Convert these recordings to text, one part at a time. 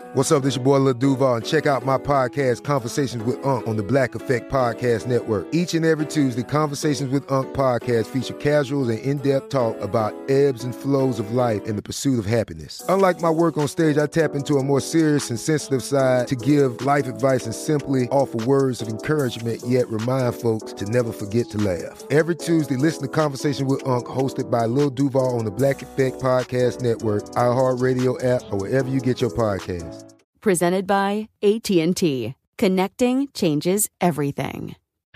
What's up, this your boy Lil Duval, and check out my podcast, Conversations with Unc, on the Black Effect Podcast Network. Each and every Tuesday, Conversations with Unc podcast feature casuals and in-depth talk about ebbs and flows of life and the pursuit of happiness. Unlike my work on stage, I tap into a more serious and sensitive side to give life advice and simply offer words of encouragement, yet remind folks to never forget to laugh. Every Tuesday, listen to Conversations with Unc, hosted by Lil Duval on the Black Effect Podcast Network, iHeartRadio app, or wherever you get your podcasts. Presented by AT&T. Connecting changes everything.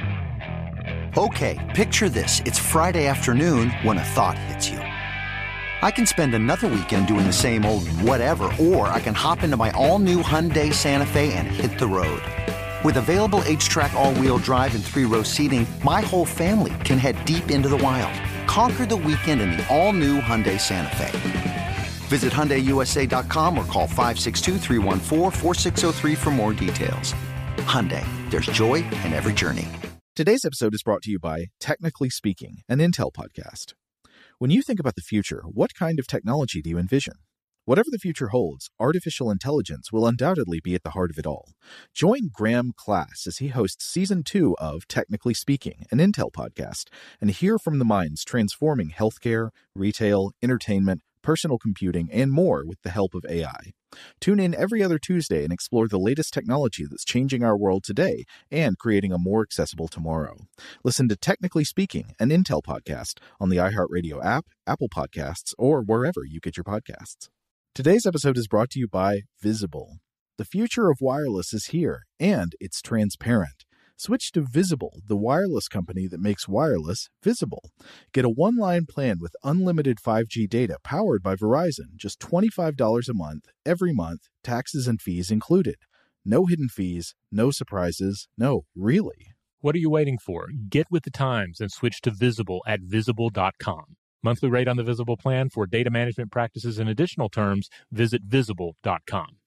Okay, picture this. It's Friday afternoon when a thought hits you. I can spend another weekend doing the same old whatever, or I can hop into my all-new Hyundai Santa Fe and hit the road. With available H-Track all-wheel drive and 3-row seating, my whole family can head deep into the wild. Conquer the weekend in the all-new Hyundai Santa Fe. Visit HyundaiUSA.com or call 562-314-4603 for more details. Hyundai, there's joy in every journey. Today's episode is brought to you by Technically Speaking, an Intel podcast. When you think about the future, what kind of technology do you envision? Whatever the future holds, artificial intelligence will undoubtedly be at the heart of it all. Join Graham Class as he hosts Season 2 of Technically Speaking, an Intel podcast, and hear from the minds transforming healthcare, retail, entertainment, personal computing, and more with the help of AI. Tune in every other Tuesday and explore the latest technology that's changing our world today and creating a more accessible tomorrow. Listen to Technically Speaking, an Intel podcast on the iHeartRadio app, Apple Podcasts, or wherever you get your podcasts. Today's episode is brought to you by Visible. The future of wireless is here, and it's transparent. Switch to Visible, the wireless company that makes wireless visible. Get a one-line plan with unlimited 5G data powered by Verizon, just $25 a month, every month, taxes and fees included. No hidden fees, no surprises, no, really. What are you waiting for? Get with the times and switch to Visible at Visible.com. Monthly rate on the Visible plan for data management practices and additional terms, visit Visible.com.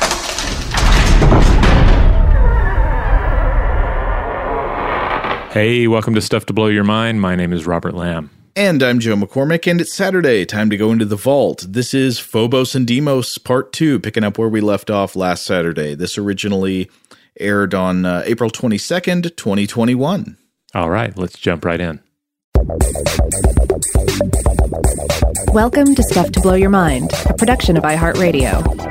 Hey, welcome to Stuff to Blow Your Mind. My name is Robert Lamb. And I'm Joe McCormick, and it's Saturday. Time to go into the vault. This is Phobos and Deimos Part 2, picking up where we left off last Saturday. This originally aired on April 22nd, 2021. All right, let's jump right in. Welcome to Stuff to Blow Your Mind, a production of iHeartRadio.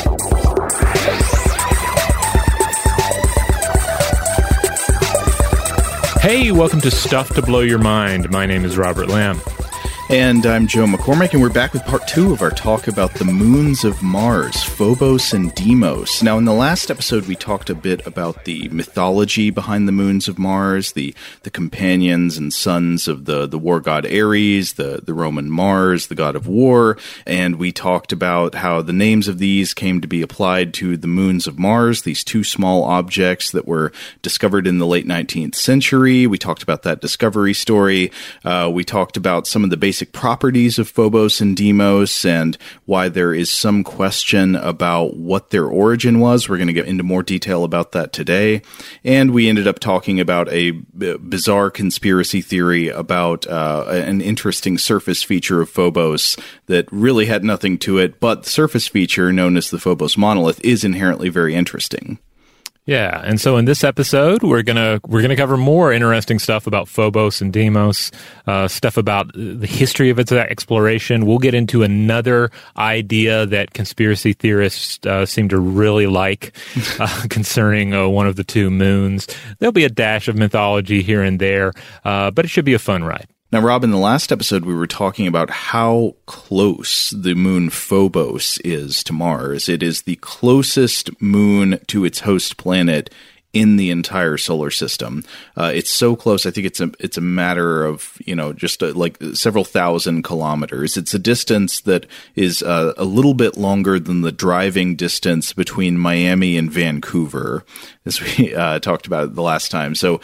Hey, welcome to Stuff to Blow Your Mind. My name is Robert Lamb. And I'm Joe McCormick, and we're back with part 2 of our talk about the moons of Mars, Phobos and Deimos. Now, in the last episode, we talked a bit about the mythology behind the moons of Mars, the companions and sons of the war god Ares, the Roman Mars, the god of war, and we talked about how the names of these came to be applied to the moons of Mars, these two small objects that were discovered in the late 19th century. We talked about that discovery story. We talked about some of the basic properties of Phobos and Deimos and why there is some question about what their origin was. We're going to get into more detail about that today. And we ended up talking about a bizarre conspiracy theory about an interesting surface feature of Phobos that really had nothing to it, but the surface feature known as the Phobos monolith is inherently very interesting. Yeah, and so in this episode, we're gonna cover more interesting stuff about Phobos and Deimos, stuff about the history of its exploration. We'll get into another idea that conspiracy theorists seem to really like concerning one of the two moons. There'll be a dash of mythology here and there, but it should be a fun ride. Now, Rob, in the last episode, we were talking about how close the moon Phobos is to Mars. It is the closest moon to its host planet in the entire solar system. It's so close. I think it's a matter of, just like several thousand kilometers. It's a distance that is a little bit longer than the driving distance between Miami and Vancouver, as we talked about the last time. So,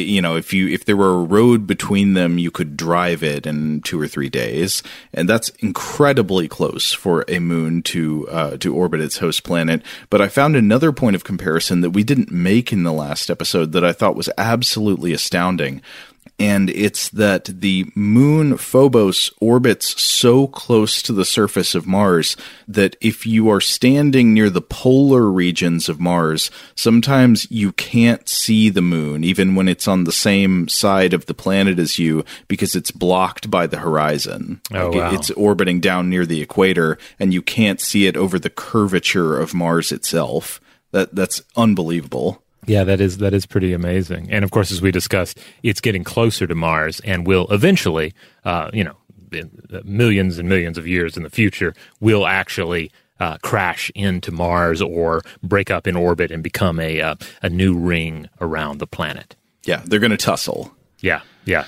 if there were a road between them, you could drive it in 2 or 3 days, and that's incredibly close for a moon to orbit its host planet. But I found another point of comparison that we didn't make in the last episode that I thought was absolutely astounding. And it's that the moon Phobos orbits so close to the surface of Mars that if you are standing near the polar regions of Mars, sometimes you can't see the moon, even when it's on the same side of the planet as you, because it's blocked by the horizon. Oh, wow. It's orbiting down near the equator, and you can't see it over the curvature of Mars itself. That's unbelievable. Yeah, that is pretty amazing. And of course, as we discussed, it's getting closer to Mars and will eventually, in millions and millions of years in the future, will actually crash into Mars or break up in orbit and become a new ring around the planet. Yeah, they're going to tussle. Yeah.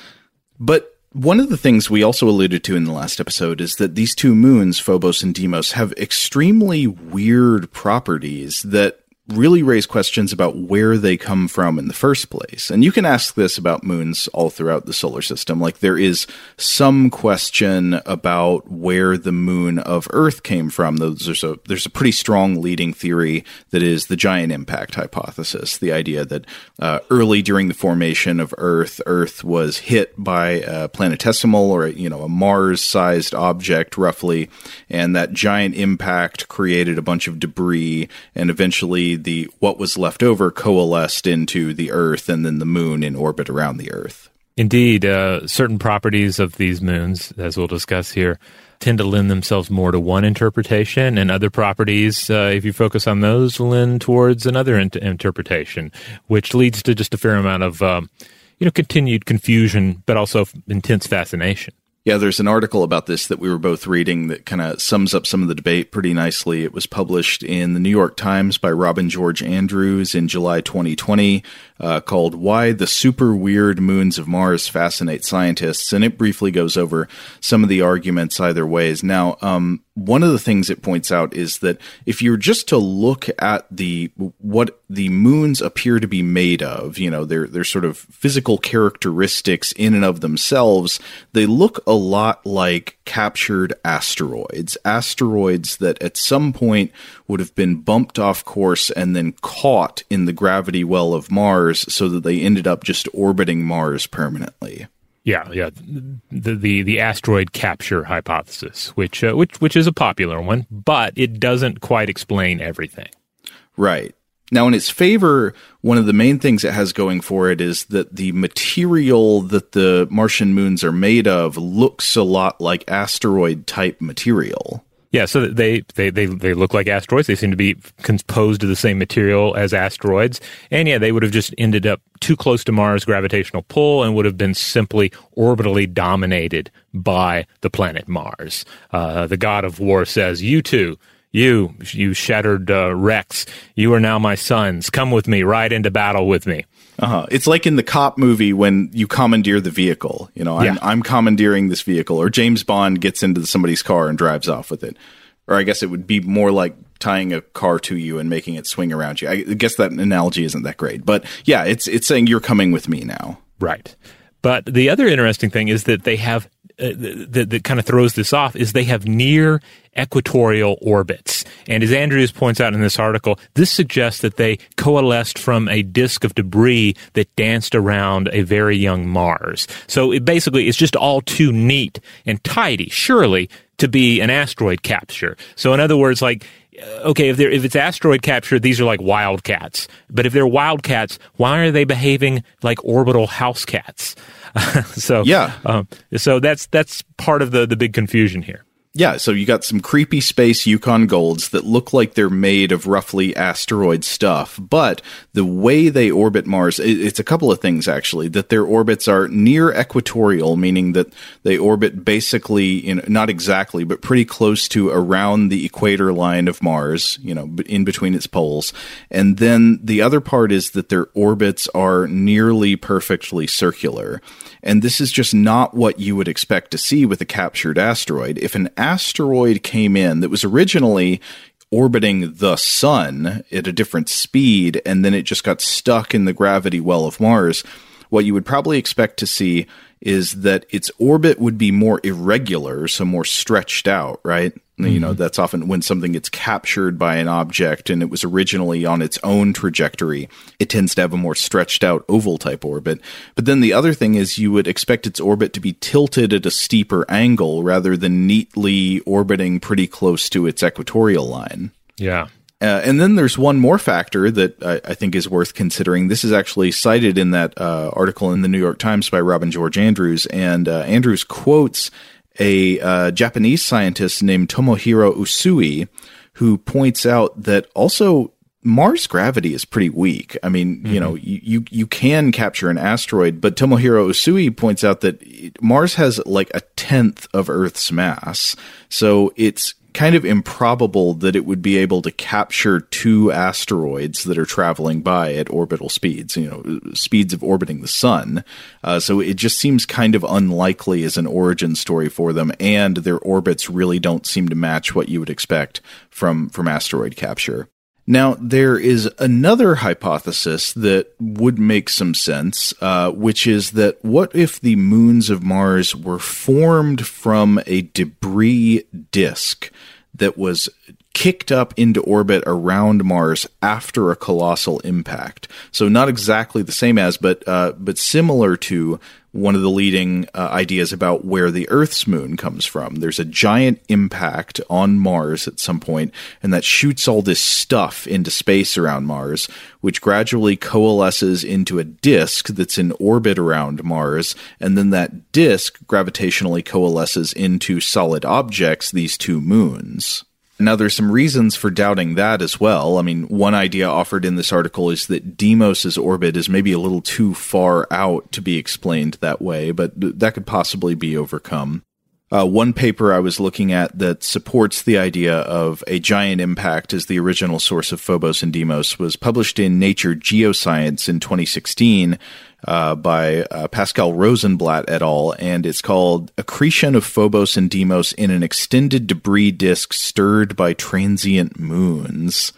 But one of the things we also alluded to in the last episode is that these two moons, Phobos and Deimos, have extremely weird properties that really raise questions about where they come from in the first place. And you can ask this about moons all throughout the solar system. Like, there is some question about where the moon of Earth came from. There's a pretty strong leading theory that is the giant impact hypothesis, the idea that early during the formation of Earth was hit by a planetesimal or a Mars-sized object, roughly, and that giant impact created a bunch of debris, and eventually what was left over coalesced into the Earth and then the moon in orbit around the Earth. Indeed, certain properties of these moons, as we'll discuss here, tend to lend themselves more to one interpretation, and other properties, if you focus on those, lend towards another interpretation, which leads to just a fair amount of continued confusion, but also intense fascination. Yeah, there's an article about this that we were both reading that kind of sums up some of the debate pretty nicely. It was published in the New York Times by Robin George Andrews in July 2020, called Why the Super Weird Moons of Mars Fascinate Scientists. And it briefly goes over some of the arguments either ways. Now, one of the things it points out is that if you're just to look at what the moons appear to be made of, their sort of physical characteristics in and of themselves, they look a lot like captured asteroids that at some point would have been bumped off course and then caught in the gravity well of Mars so that they ended up just orbiting Mars permanently. Yeah. The asteroid capture hypothesis, which is a popular one, but it doesn't quite explain everything. Right. Now, in its favor, one of the main things it has going for it is that the material that the Martian moons are made of looks a lot like asteroid-type material. Yeah, so they look like asteroids. They seem to be composed of the same material as asteroids. And yeah, they would have just ended up too close to Mars' gravitational pull and would have been simply orbitally dominated by the planet Mars. The god of war says, "You two, you shattered wrecks, you are now my sons. Come with me, ride into battle with me." It's like in the cop movie when you commandeer the vehicle. I'm commandeering this vehicle. Or James Bond gets into somebody's car and drives off with it. Or I guess it would be more like tying a car to you and making it swing around you. I guess that analogy isn't that great. But yeah, it's saying you're coming with me now. Right. But the other interesting thing is that they have that kind of throws this off is they have near equatorial orbits. And as Andrews points out in this article, this suggests that they coalesced from a disk of debris that danced around a very young Mars. So it's just all too neat and tidy, surely, to be an asteroid capture. So in other words, okay, if it's asteroid capture, these are like wildcats. But if they're wildcats, why are they behaving like orbital house cats? So that's part of the big confusion here. Yeah, so you got some creepy space Yukon Golds that look like they're made of roughly asteroid stuff, but the way they orbit Mars, it's a couple of things actually, that their orbits are near equatorial, meaning that they orbit basically, not exactly, but pretty close to around the equator line of Mars, in between its poles. And then the other part is that their orbits are nearly perfectly circular. And this is just not what you would expect to see with a captured asteroid. If an asteroid came in that was originally orbiting the sun at a different speed, and then it just got stuck in the gravity well of Mars, what you would probably expect to see is that its orbit would be more irregular, so more stretched out, right? You know, that's often when something gets captured by an object and it was originally on its own trajectory, it tends to have a more stretched out oval type orbit. But then the other thing is you would expect its orbit to be tilted at a steeper angle rather than neatly orbiting pretty close to its equatorial line. Yeah. And then there's one more factor that I think is worth considering. This is actually cited in that article in the New York Times by Robin George Andrews, and Andrews quotes a Japanese scientist named Tomohiro Usui, who points out that also Mars gravity is pretty weak. I mean, you know, you can capture an asteroid, but Tomohiro Usui points out that Mars has like a tenth of Earth's mass. So it's kind of improbable that it would be able to capture two asteroids that are traveling by at orbital speeds, you know, speeds of orbiting the sun. So it just seems kind of unlikely as an origin story for them, and their orbits really don't seem to match what you would expect from asteroid capture. Now, there is another hypothesis that would make some sense, which is that what if the moons of Mars were formed from a debris disk that was kicked up into orbit around Mars after a colossal impact? So not exactly the same as, but similar to one of the leading ideas about where the Earth's moon comes from. There's a giant impact on Mars at some point, and that shoots all this stuff into space around Mars, which gradually coalesces into a disk that's in orbit around Mars, and then that disk gravitationally coalesces into solid objects, these two moons. Now, there's some reasons for doubting that as well. I mean, one idea offered in this article is that Deimos's orbit is maybe a little too far out to be explained that way, but that could possibly be overcome. One paper I was looking at that supports the idea of a giant impact as the original source of Phobos and Deimos was published in Nature Geoscience in 2016 by Pascal Rosenblatt et al., and it's called Accretion of Phobos and Deimos in an Extended Debris Disk Stirred by Transient Moons.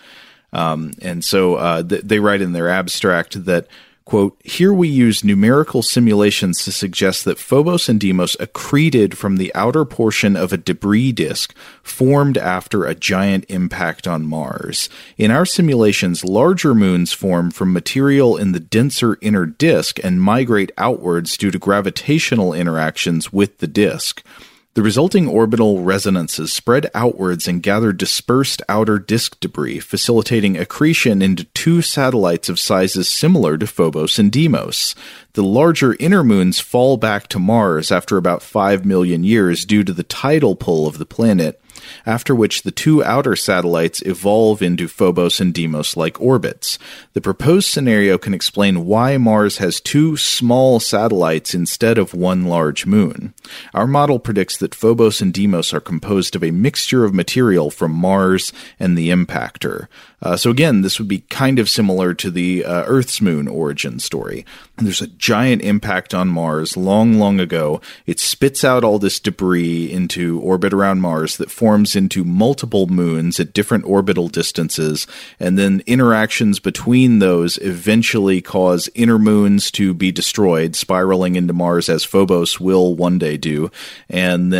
And so they write in their abstract that, quote, here we use numerical simulations to suggest that Phobos and Deimos accreted from the outer portion of a debris disk formed after a giant impact on Mars. In our simulations, larger moons form from material in the denser inner disk and migrate outwards due to gravitational interactions with the disk. The resulting orbital resonances spread outwards and gather dispersed outer disk debris, facilitating accretion into two satellites of sizes similar to Phobos and Deimos. The larger inner moons fall back to Mars after about 5 million years due to the tidal pull of the planet, after which the two outer satellites evolve into Phobos and Deimos-like orbits. The proposed scenario can explain why Mars has two small satellites instead of one large moon. Our model predicts that Phobos and Deimos are composed of a mixture of material from Mars and the impactor. So again, this would be kind of similar to the Earth's moon origin story. There's a giant impact on Mars long, long ago. It spits out all this debris into orbit around Mars that forms into multiple moons at different orbital distances, and then interactions between those eventually cause inner moons to be destroyed, spiraling into Mars as Phobos will one day do, and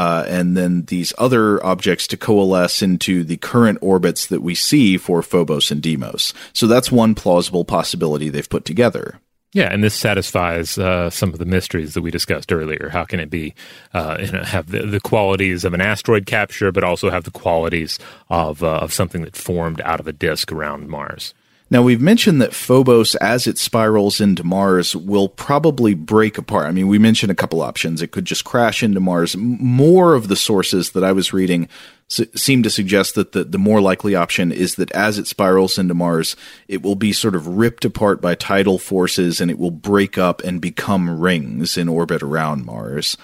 then these other objects to coalesce into the current orbits that we see for Phobos and Deimos. So that's one plausible possibility they've put together. Yeah, and this satisfies some of the mysteries that we discussed earlier. How can it be have the qualities of an asteroid capture, but also have the qualities of something that formed out of a disk around Mars? Now, we've mentioned that Phobos, as it spirals into Mars, will probably break apart. I mean, we mentioned a couple options. It could just crash into Mars. More of the sources that I was reading seem to suggest that the more likely option is that as it spirals into Mars, it will be sort of ripped apart by tidal forces and it will break up and become rings in orbit around Mars.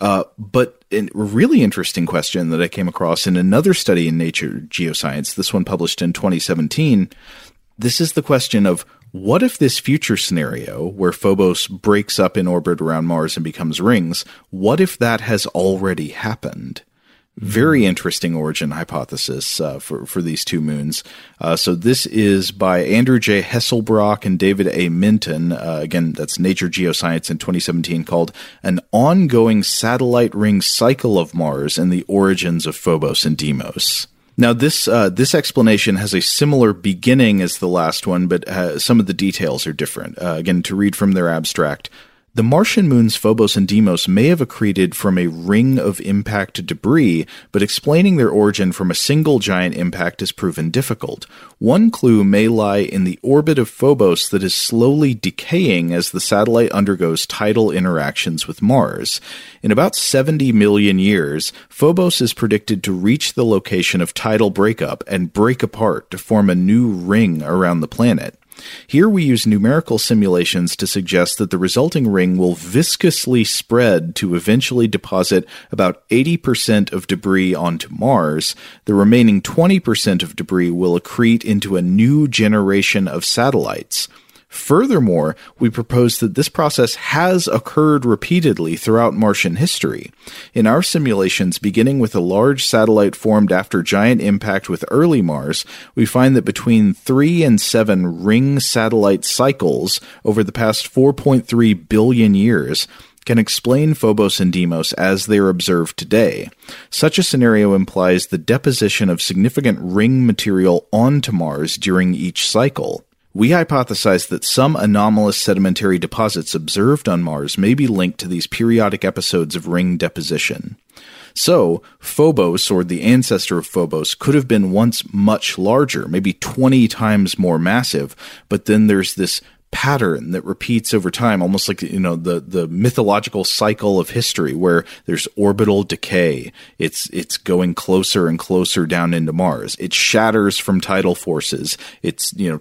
But a really interesting question that I came across in another study in Nature Geoscience, this one published in 2017, this is the question of, what if this future scenario where Phobos breaks up in orbit around Mars and becomes rings, what if that has already happened? Very interesting origin hypothesis for these two moons. So this is by Andrew J. Hesselbrock and David A. Minton. Again, that's Nature Geoscience in 2017, called An Ongoing Satellite Ring Cycle of Mars and the Origins of Phobos and Deimos. Now, this explanation has a similar beginning as the last one, but some of the details are different. Again, to read from their abstract, the Martian moons Phobos and Deimos may have accreted from a ring of impact debris, but explaining their origin from a single giant impact has proven difficult. One clue may lie in the orbit of Phobos that is slowly decaying as the satellite undergoes tidal interactions with Mars. In about 70 million years, Phobos is predicted to reach the location of tidal breakup and break apart to form a new ring around the planet. Here we use numerical simulations to suggest that the resulting ring will viscously spread to eventually deposit about 80% of debris onto Mars. The remaining 20% of debris will accrete into a new generation of satellites. Furthermore, we propose that this process has occurred repeatedly throughout Martian history. In our simulations, beginning with a large satellite formed after giant impact with early Mars, we find that between 3 and 7 ring satellite cycles over the past 4.3 billion years can explain Phobos and Deimos as they are observed today. Such a scenario implies the deposition of significant ring material onto Mars during each cycle. We hypothesize that some anomalous sedimentary deposits observed on Mars may be linked to these periodic episodes of ring deposition. So, Phobos, or the ancestor of Phobos, could have been once much larger, maybe 20 times more massive, but then there's this pattern that repeats over time, almost like, the mythological cycle of history where there's orbital decay. It's going closer and closer down into Mars. It shatters from tidal forces. It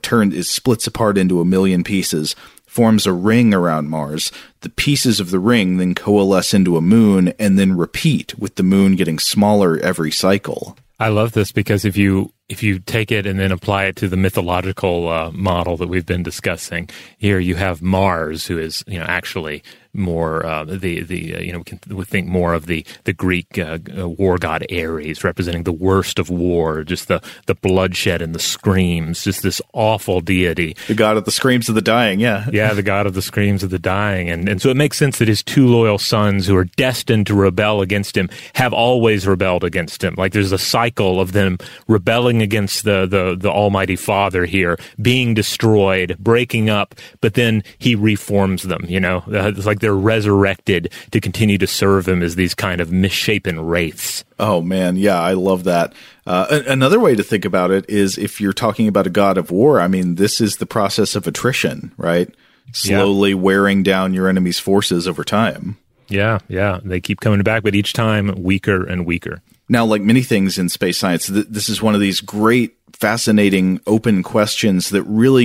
splits apart into a million pieces, forms a ring around Mars. The pieces of the ring then coalesce into a moon and then repeat, with the moon getting smaller every cycle. I love this because if you take it and then apply it to the mythological model that we've been discussing, here you have Mars, who is actually more we can think more of the Greek war god Ares, representing the worst of war, just the bloodshed and the screams, just this awful deity. The god of the screams of the dying, yeah. Yeah, the god of the screams of the dying. And so it makes sense that his two loyal sons, who are destined to rebel against him, have always rebelled against him. Like there's a cycle of them rebelling against the Almighty Father here, being destroyed, breaking up, but then he reforms them, It's like they're resurrected to continue to serve him as these kind of misshapen wraiths. Oh, man. Yeah, I love that. Another way to think about it is if you're talking about a god of war, I mean, this is the process of attrition, right? Slowly wearing down your enemy's forces over time. Yeah. They keep coming back, but each time weaker and weaker. Now, like many things in space science, this is one of these great, fascinating, open questions that really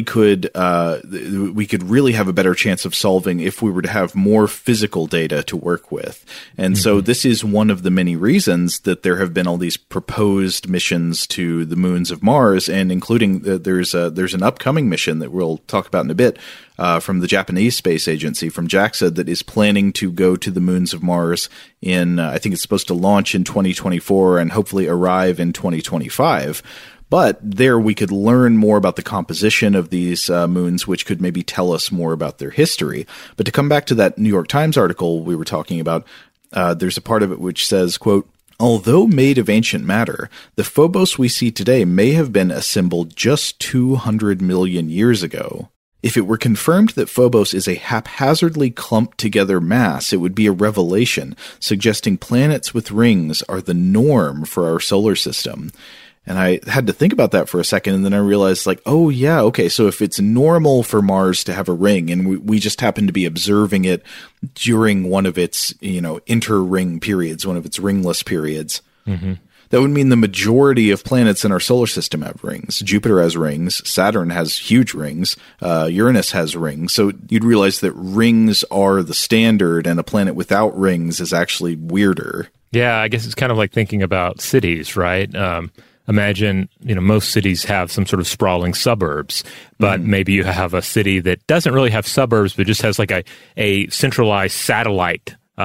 we could really have a better chance of solving if we were to have more physical data to work with. And so this is one of the many reasons that there have been all these proposed missions to the moons of Mars, and including there's an upcoming mission that we'll talk about in a bit from the Japanese Space Agency, from JAXA, that is planning to go to the moons of Mars in, I think it's supposed to launch in 2024 and hopefully arrive in 2025. But there we could learn more about the composition of these moons, which could maybe tell us more about their history. But to come back to that New York Times article we were talking about, there's a part of it which says, quote, "Although made of ancient matter, the Phobos we see today may have been assembled just 200 million years ago. If it were confirmed that Phobos is a haphazardly clumped together mass, it would be a revelation, suggesting planets with rings are the norm for our solar system." And I had to think about that for a second, and then I realized, like, oh yeah, okay, so if it's normal for Mars to have a ring, and we just happen to be observing it during one of its, inter-ring periods, one of its ringless periods, that would mean the majority of planets in our solar system have rings. Jupiter has rings, Saturn has huge rings, Uranus has rings, so you'd realize that rings are the standard, and a planet without rings is actually weirder. Yeah, I guess it's kind of like thinking about cities, right? Imagine, most cities have some sort of sprawling suburbs, but maybe you have a city that doesn't really have suburbs, but just has like a centralized satellite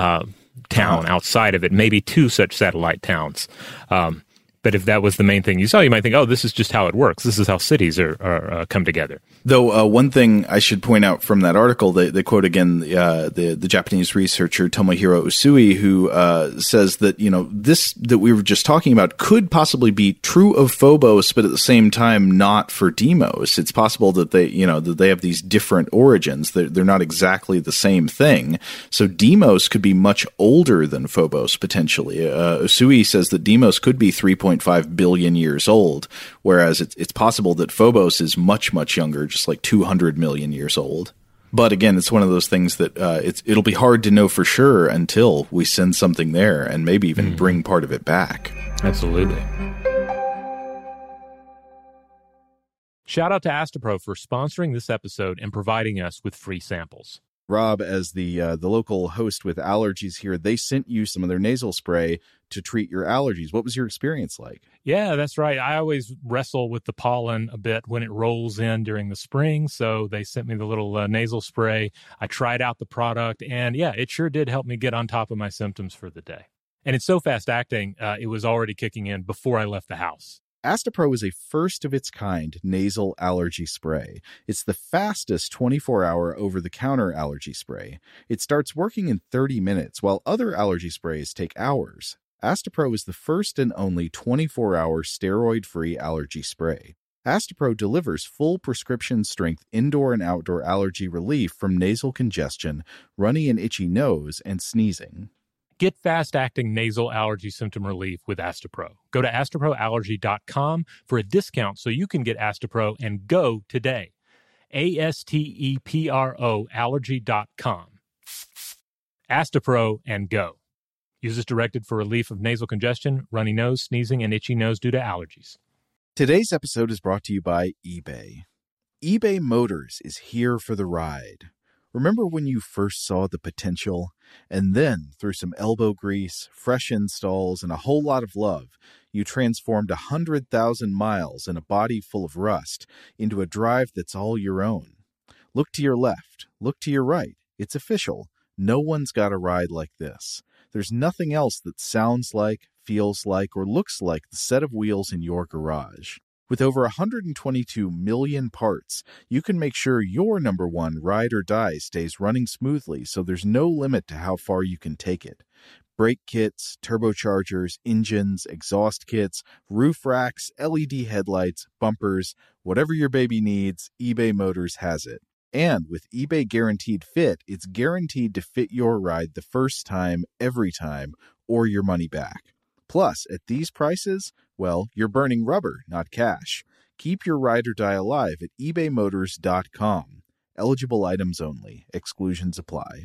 town outside of it, maybe 2 such satellite towns. But if that was the main thing you saw, you might think, oh, this is just how it works. This is how cities are come together. Though one thing I should point out from that article, they quote again the Japanese researcher Tomohiro Usui, who says that this that we were just talking about could possibly be true of Phobos, but at the same time not for Deimos. It's possible that they have these different origins. They're not exactly the same thing. So Deimos could be much older than Phobos potentially. Usui says that Deimos could be 3.5 billion years old, whereas it's possible that Phobos is much, much younger, just like 200 million years old. But again, it's one of those things that it'll be hard to know for sure until we send something there and maybe even bring part of it back. Absolutely. Shout out to Astepro for sponsoring this episode and providing us with free samples. Rob, as the local host with allergies here, they sent you some of their nasal spray to treat your allergies. What was your experience like? Yeah, that's right. I always wrestle with the pollen a bit when it rolls in during the spring, so they sent me the little nasal spray. I tried out the product, and yeah, it sure did help me get on top of my symptoms for the day. And it's so fast-acting, it was already kicking in before I left the house. Astepro is a first-of-its-kind nasal allergy spray. It's the fastest 24-hour over-the-counter allergy spray. It starts working in 30 minutes, while other allergy sprays take hours. Astepro is the first and only 24-hour steroid-free allergy spray. Astepro delivers full prescription-strength indoor and outdoor allergy relief from nasal congestion, runny and itchy nose, and sneezing. Get fast-acting nasal allergy symptom relief with Astepro. Go to asteproallergy.com for a discount so you can get Astepro and go today. ASTEPRO allergy.com. Astepro and go. Use as directed for relief of nasal congestion, runny nose, sneezing, and itchy nose due to allergies. Today's episode is brought to you by eBay. eBay Motors is here for the ride. Remember when you first saw the potential? And then, through some elbow grease, fresh installs, and a whole lot of love, you transformed 100,000 miles and a body full of rust into a drive that's all your own. Look to your left. Look to your right. It's official. No one's got a ride like this. There's nothing else that sounds like, feels like, or looks like the set of wheels in your garage. With over 122 million parts, you can make sure your number one ride or die stays running smoothly, so there's no limit to how far you can take it. Brake kits, turbochargers, engines, exhaust kits, roof racks, LED headlights, bumpers, whatever your baby needs, eBay Motors has it. And with eBay Guaranteed Fit, it's guaranteed to fit your ride the first time, every time, or your money back. Plus, at these prices, well, you're burning rubber, not cash. Keep your ride or die alive at ebaymotors.com. Eligible items only. Exclusions apply.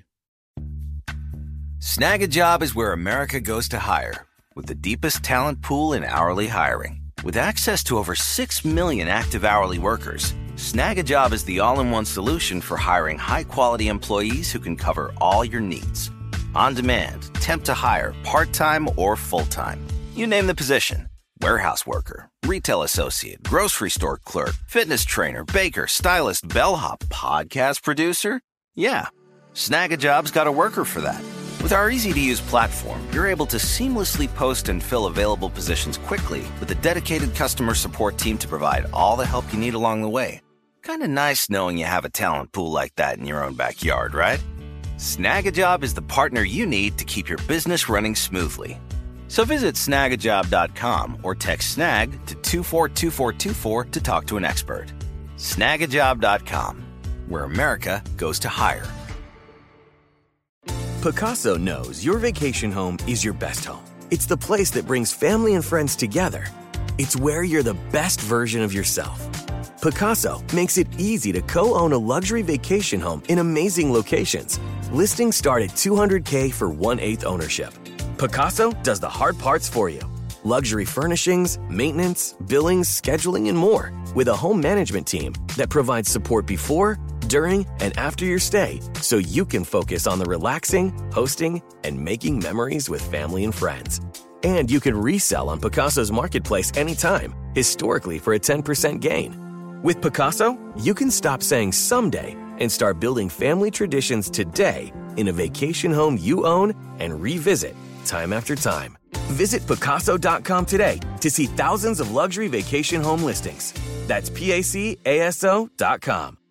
Snag a Job is where America goes to hire, with the deepest talent pool in hourly hiring. With access to over 6 million active hourly workers, Snag a Job is the all-in-one solution for hiring high-quality employees who can cover all your needs. On demand, temp to hire, part-time or full-time. You name the position. Warehouse worker, retail associate, grocery store clerk, fitness trainer, baker, stylist, bellhop, podcast producer. Yeah, Snag a Job's got a worker for that. With our easy-to-use platform, you're able to seamlessly post and fill available positions quickly with a dedicated customer support team to provide all the help you need along the way. Kind of nice knowing you have a talent pool like that in your own backyard, right? Snag a Job is the partner you need to keep your business running smoothly. So visit snagajob.com or text snag to 242424 to talk to an expert. Snagajob.com, where America goes to hire. Pacaso knows your vacation home is your best home. It's the place that brings family and friends together. It's where you're the best version of yourself. Pacaso makes it easy to co-own a luxury vacation home in amazing locations. Listings start at $200K for 1/8 ownership. Pacaso does the hard parts for you. Luxury furnishings, maintenance, billings, scheduling, and more. With a home management team that provides support before, during, and after your stay, so you can focus on the relaxing, hosting, and making memories with family and friends. And you can resell on Pacaso's marketplace anytime, historically for a 10% gain. With Pacaso, you can stop saying someday and start building family traditions today in a vacation home you own and revisit time after time. Visit Pacaso.com today to see thousands of luxury vacation home listings. That's PACASO.com.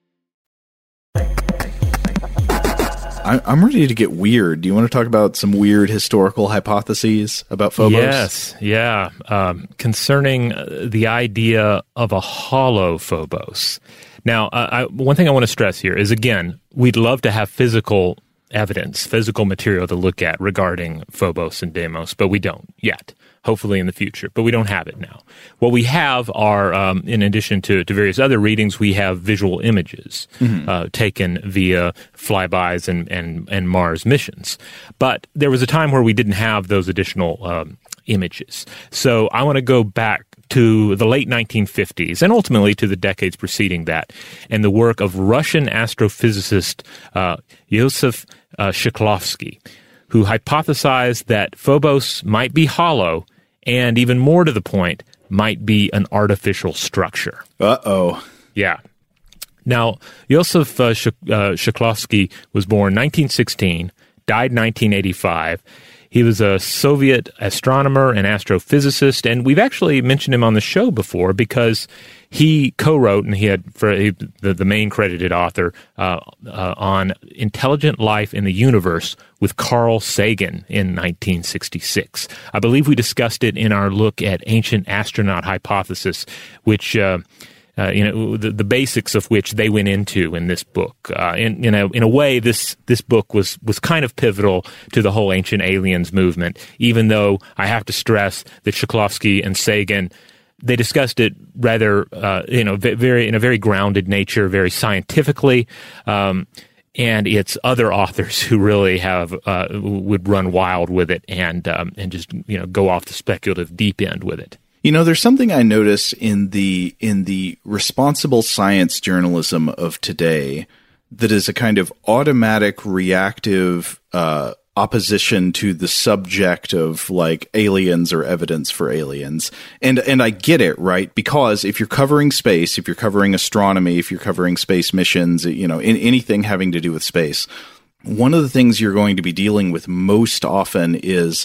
I'm ready to get weird. Do you want to talk about some weird historical hypotheses about Phobos? Yes, yeah. Concerning the idea of a hollow Phobos. Now, one thing I want to stress here is, again, we'd love to have physical evidence, physical material to look at regarding Phobos and Deimos, but we don't yet. Hopefully in the future, but we don't have it now. What we have are, in addition to various other readings, we have visual images taken via flybys and Mars missions. But there was a time where we didn't have those additional images. So I want to go back to the late 1950s and ultimately to the decades preceding that, and the work of Russian astrophysicist Yosef Shklovsky, who hypothesized that Phobos might be hollow and, even more to the point, might be an artificial structure. Uh-oh. Yeah. Now, Yosef Shklovsky was born 1916, died 1985. He was a Soviet astronomer and astrophysicist, and we've actually mentioned him on the show before because he co-wrote, and he had the main credited author on Intelligent Life in the Universe with Carl Sagan in 1966. I believe we discussed it in our look at ancient astronaut hypothesis, which the basics of which they went into in this book. In a way, this book was kind of pivotal to the whole ancient aliens movement, even though I have to stress that Shklovsky and Sagan, they discussed it rather, in a very grounded nature, very scientifically, and it's other authors who really would run wild with it and just go off the speculative deep end with it. There's something I notice in the responsible science journalism of today that is a kind of automatic, reactive opposition to the subject of like aliens or evidence for aliens. And I get it, right? Because if you're covering space, if you're covering astronomy, if you're covering space missions, in anything having to do with space, one of the things you're going to be dealing with most often is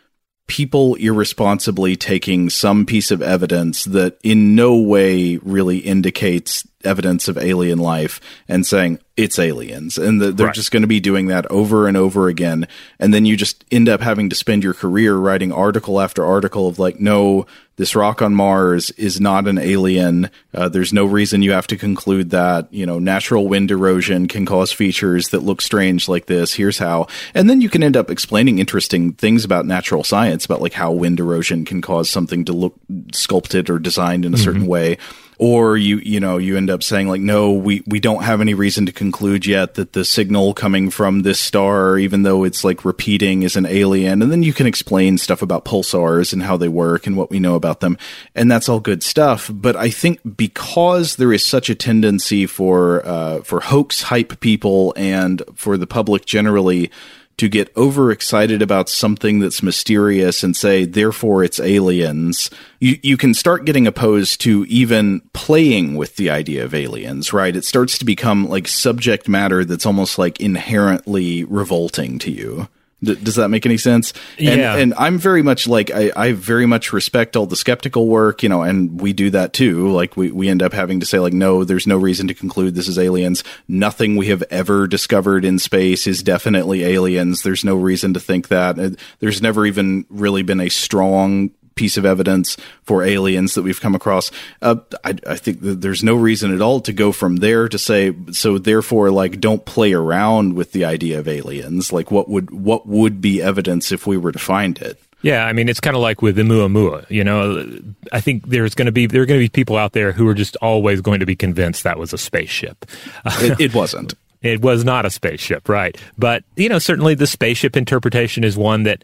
people irresponsibly taking some piece of evidence that in no way really indicates evidence of alien life and saying it's aliens, and they're just going to be doing that over and over again, and then you just end up having to spend your career writing article after article of like, no, this rock on Mars is not an alien. There's no reason you have to conclude that. Natural wind erosion can cause features that look strange like this. Here's how. And then you can end up explaining interesting things about natural science, about like how wind erosion can cause something to look sculpted or designed in a certain way. Or you end up saying like, no, we don't have any reason to conclude yet that the signal coming from this star, even though it's like repeating, is an alien. And then you can explain stuff about pulsars and how they work and what we know about them. And that's all good stuff. But I think because there is such a tendency for hoax hype people and for the public generally to get overexcited about something that's mysterious and say, therefore it's aliens, you can start getting opposed to even playing with the idea of aliens, right? It starts to become like subject matter that's almost like inherently revolting to you. Does that make any sense? And I'm very much like, I very much respect all the skeptical work, and we do that too. Like we end up having to say like, no, there's no reason to conclude this is aliens. Nothing we have ever discovered in space is definitely aliens. There's no reason to think that. There's never even really been a strong piece of evidence for aliens that we've come across. I think that there's no reason at all to go from there to say, so therefore, like, don't play around with the idea of aliens. Like, what would be evidence if we were to find it? Yeah, I mean, it's kind of like with Oumuamua. I think there are going to be people out there who are just always going to be convinced that was a spaceship. It wasn't. It was not a spaceship, right? But certainly the spaceship interpretation is one that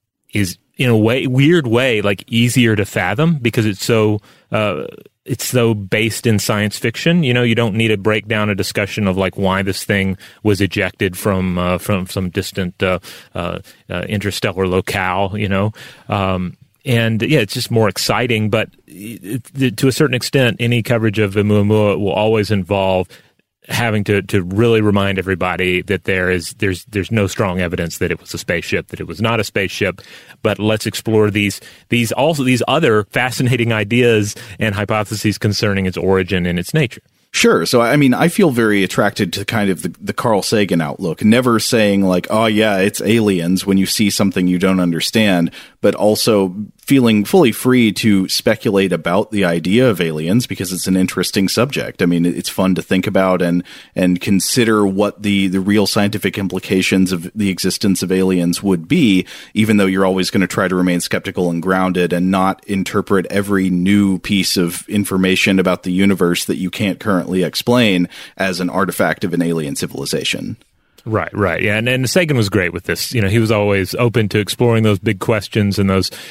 is, in a weird way, like easier to fathom because it's so based in science fiction. You don't need to break down a discussion of like why this thing was ejected from some distant interstellar locale. And yeah, it's just more exciting. But to a certain extent, any coverage of Oumuamua will always involve having to really remind everybody that there's no strong evidence that it was a spaceship, that it was not a spaceship, but let's explore these other fascinating ideas and hypotheses concerning its origin and its nature. Sure. So, I mean, I feel very attracted to kind of the Carl Sagan outlook, never saying like, oh, yeah, it's aliens when you see something you don't understand, but also feeling fully free to speculate about the idea of aliens because it's an interesting subject. I mean, it's fun to think about and consider what the real scientific implications of the existence of aliens would be, even though you're always going to try to remain skeptical and grounded and not interpret every new piece of information about the universe that you can't currently explain as an artifact of an alien civilization. Right. Yeah, and Sagan was great with this. You know, he was always open to exploring those big questions and those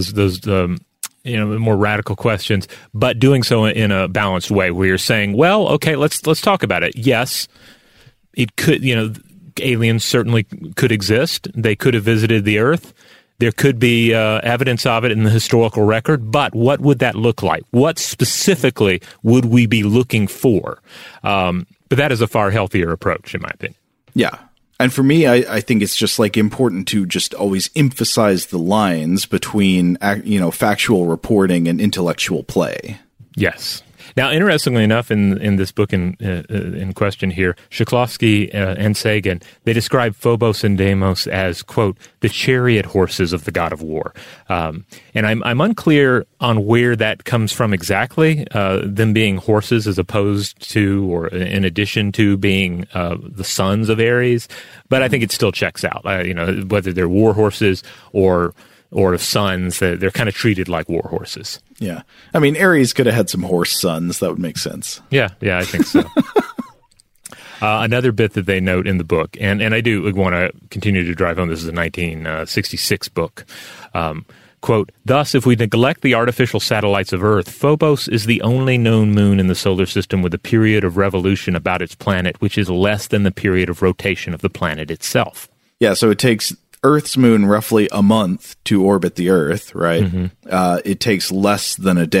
more radical questions, but doing so in a balanced way, where you're saying, well, okay, let's talk about it. Yes, it could. You know, aliens certainly could exist. They could have visited the Earth. There could be evidence of it in the historical record, but what would that look like? What specifically would we be looking for? But that is a far healthier approach, in my opinion. Yeah. And for me, I think it's just like important to just always emphasize the lines between, factual reporting and intellectual play. Yes. Now, interestingly enough, in this book in question here, Shklovsky and Sagan, they describe Phobos and Deimos as, quote, the chariot horses of the god of war. And I'm unclear on where that comes from exactly, them being horses as opposed to or in addition to being the sons of Ares. But I think it still checks out, whether they're war horses or sons, they're kind of treated like war horses. Yeah. I mean, Ares could have had some horse sons. That would make sense. Yeah, I think so. Another bit that they note in the book, and I do want to continue to drive home, this is a 1966 book. Quote, thus, if we neglect the artificial satellites of Earth, Phobos is the only known moon in the solar system with a period of revolution about its planet, which is less than the period of rotation of the planet itself. Yeah, so it takes Earth's moon roughly a month to orbit the Earth, right? Mm-hmm. It takes less than a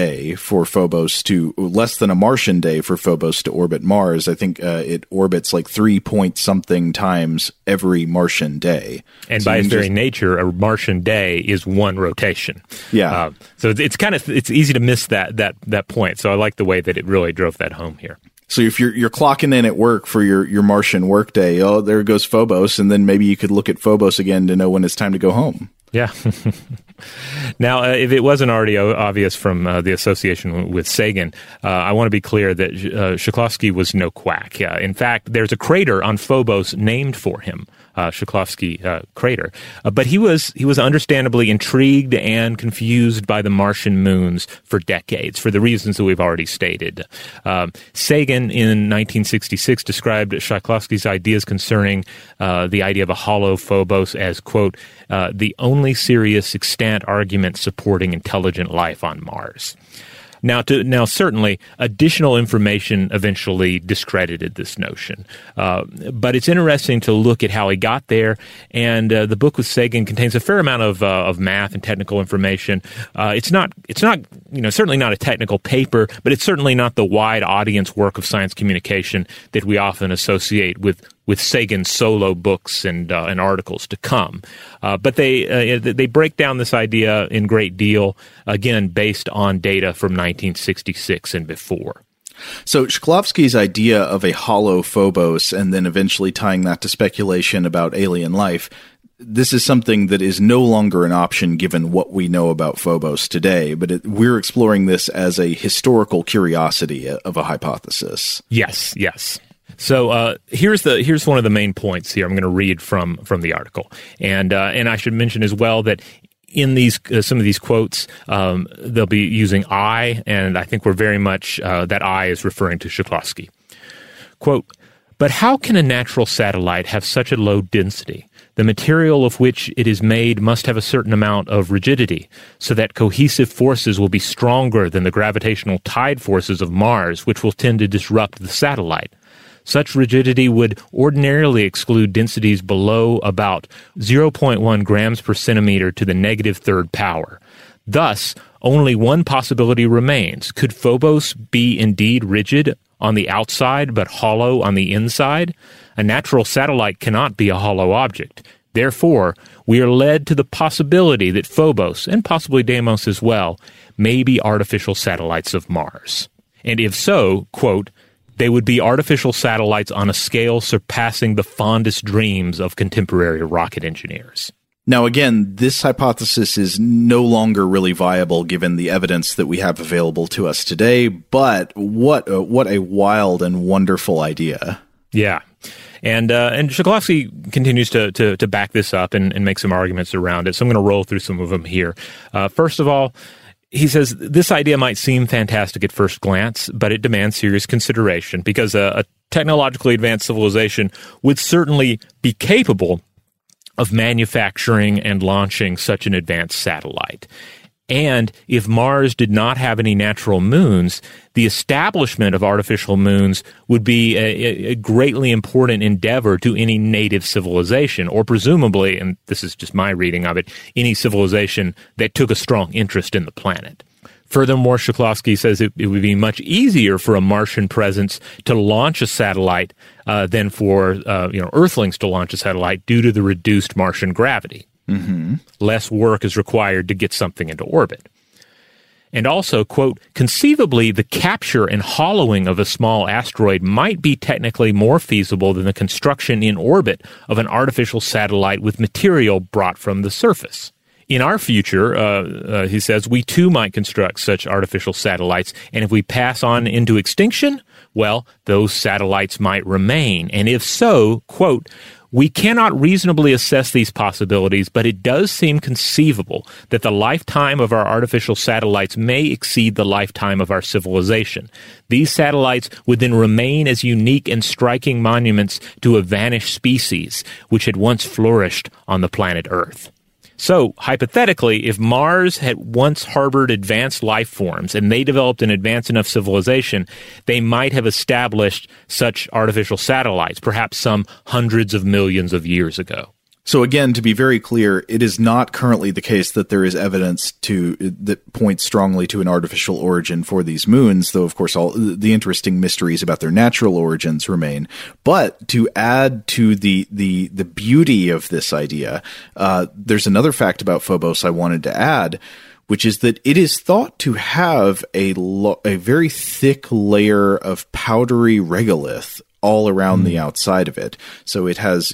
Martian day for Phobos to orbit Mars. I think it orbits like 3-point-something times every Martian day. And by its very nature, a Martian day is one rotation. Yeah. So it's easy to miss that point. So I like the way that it really drove that home here. So if you're clocking in at work for your Martian work day, oh, there goes Phobos, and then maybe you could look at Phobos again to know when it's time to go home. Yeah. Now, if it wasn't already obvious from the association with Sagan, I want to be clear that Shklovsky was no quack. In fact, there's a crater on Phobos named for him, Shklovsky crater. But he was understandably intrigued and confused by the Martian moons for decades, for the reasons that we've already stated. Sagan, in 1966, described Shklovsky's ideas concerning the idea of a hollow Phobos as, quote, the only serious extant argument supporting intelligent life on Mars. Now, certainly, additional information eventually discredited this notion. But it's interesting to look at how he got there, and the book with Sagan contains a fair amount of math and technical information. It's not certainly not a technical paper, but it's certainly not the wide audience work of science communication that we often associate with Sagan's solo books and articles to come. But they break down this idea in great deal, again, based on data from 1966 and before. So Shklovsky's idea of a hollow Phobos and then eventually tying that to speculation about alien life, this is something that is no longer an option given what we know about Phobos today, but we're exploring this as a historical curiosity of a hypothesis. Yes. So here's one of the main points here. I'm going to read from the article, and I should mention as well that in these some of these quotes they'll be using I, and I think we're very much that I is referring to Shklovsky. Quote, but how can a natural satellite have such a low density? The material of which it is made must have a certain amount of rigidity, so that cohesive forces will be stronger than the gravitational tide forces of Mars, which will tend to disrupt the satellite. Such rigidity would ordinarily exclude densities below about 0.1 grams per centimeter to the negative third power. Thus, only one possibility remains. Could Phobos be indeed rigid on the outside but hollow on the inside, a natural satellite cannot be a hollow object. Therefore, we are led to the possibility that Phobos, and possibly Deimos as well, may be artificial satellites of Mars. And if so, quote, they would be artificial satellites on a scale surpassing the fondest dreams of contemporary rocket engineers. Now, again, this hypothesis is no longer really viable given the evidence that we have available to us today, but what a wild and wonderful idea. Yeah. And Shklovsky continues to back this up and make some arguments around it, so I'm going to roll through some of them here. First of all, he says this idea might seem fantastic at first glance, but it demands serious consideration because a technologically advanced civilization would certainly be capable of manufacturing and launching such an advanced satellite. And if Mars did not have any natural moons, the establishment of artificial moons would be a greatly important endeavor to any native civilization, or presumably, and this is just my reading of it, any civilization that took a strong interest in the planet. Furthermore, Shklovsky says it would be much easier for a Martian presence to launch a satellite than for Earthlings to launch a satellite due to the reduced Martian gravity. Mm-hmm. Less work is required to get something into orbit. And also, quote, conceivably, the capture and hollowing of a small asteroid might be technically more feasible than the construction in orbit of an artificial satellite with material brought from the surface. In our future, he says, we too might construct such artificial satellites, and if we pass on into extinction, well, those satellites might remain. And if so, quote, we cannot reasonably assess these possibilities, but it does seem conceivable that the lifetime of our artificial satellites may exceed the lifetime of our civilization. These satellites would then remain as unique and striking monuments to a vanished species which had once flourished on the planet Earth. So, hypothetically, if Mars had once harbored advanced life forms and they developed an advanced enough civilization, they might have established such artificial satellites, perhaps some hundreds of millions of years ago. So again, to be very clear, it is not currently the case that there is evidence that points strongly to an artificial origin for these moons, though of course all the interesting mysteries about their natural origins remain. But to add to the beauty of this idea, there's another fact about Phobos I wanted to add, which is that it is thought to have a very thick layer of powdery regolith all around the outside of it. So it has,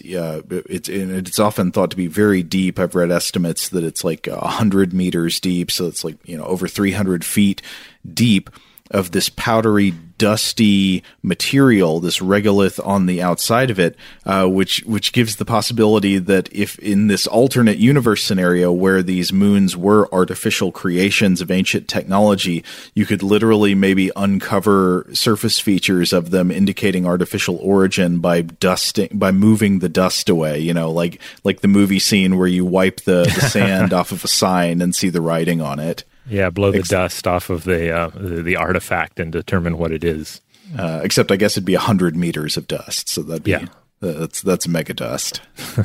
it's often thought to be very deep. I've read estimates that it's like 100 meters deep. So it's like, over 300 feet deep of this powdery, dusty material, this regolith on the outside of it, which gives the possibility that if in this alternate universe scenario where these moons were artificial creations of ancient technology, you could literally maybe uncover surface features of them indicating artificial origin by moving the dust away, like the movie scene where you wipe the sand off of a sign and see the writing on it. Yeah, blow the dust off of the artifact and determine what it is. Except I guess it'd be 100 meters of dust, so that'd be that's mega dust.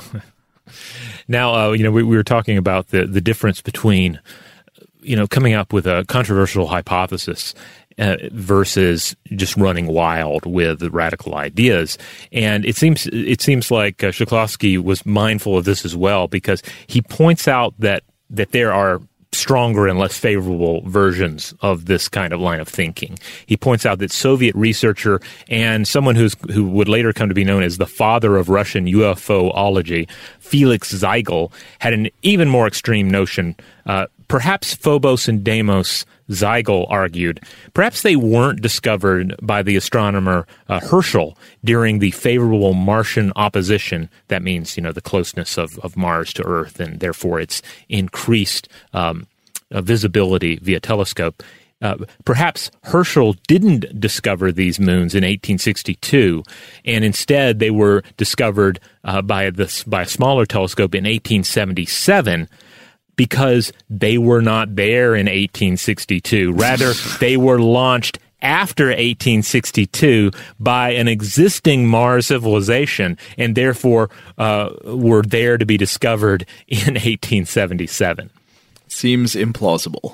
Now, we were talking about the difference between coming up with a controversial hypothesis versus just running wild with radical ideas, and it seems like Shklovsky was mindful of this as well, because he points out that there are stronger and less favorable versions of this kind of line of thinking. He points out that Soviet researcher and someone who would later come to be known as the father of Russian UFOlogy, Felix Zeigel, had an even more extreme notion. Perhaps Phobos and Deimos, Zeigel argued, perhaps they weren't discovered by the astronomer Herschel during the favorable Martian opposition. That means, the closeness of Mars to Earth and therefore its increased visibility via telescope. Perhaps Herschel didn't discover these moons in 1862, and instead they were discovered by a smaller telescope in 1877, because they were not there in 1862. Rather, they were launched after 1862 by an existing Mars civilization, and therefore were there to be discovered in 1877. Seems implausible.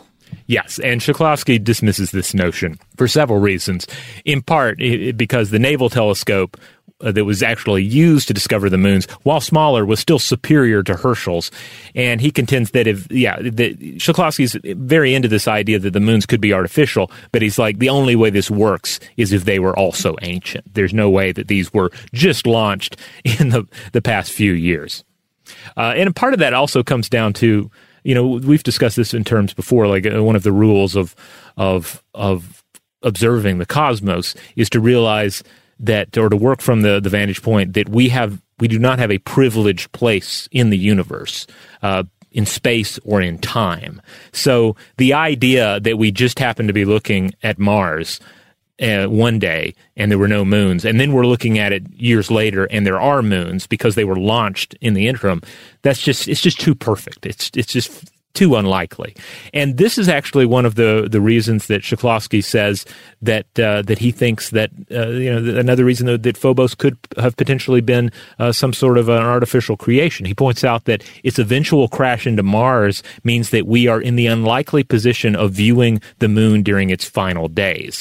Yes, and Shklovsky dismisses this notion for several reasons. In part, because the naval telescope that was actually used to discover the moons, while smaller, was still superior to Herschel's. And he contends that Shklovsky's very into this idea that the moons could be artificial, but he's like, the only way this works is if they were also ancient. There's no way that these were just launched in the past few years. And part of that also comes down to, we've discussed this in terms before, like one of the rules of observing the cosmos is to realize that, or to work from the vantage point that we do not have a privileged place in the universe, in space or in time. So the idea that we just happen to be looking at Mars one day and there were no moons, and then we're looking at it years later and there are moons because they were launched in the interim, it's just too perfect. It's just too unlikely. And this is actually one of the reasons that Shklovsky says that he thinks that another reason that Phobos could have potentially been some sort of an artificial creation. He points out that its eventual crash into Mars means that we are in the unlikely position of viewing the moon during its final days.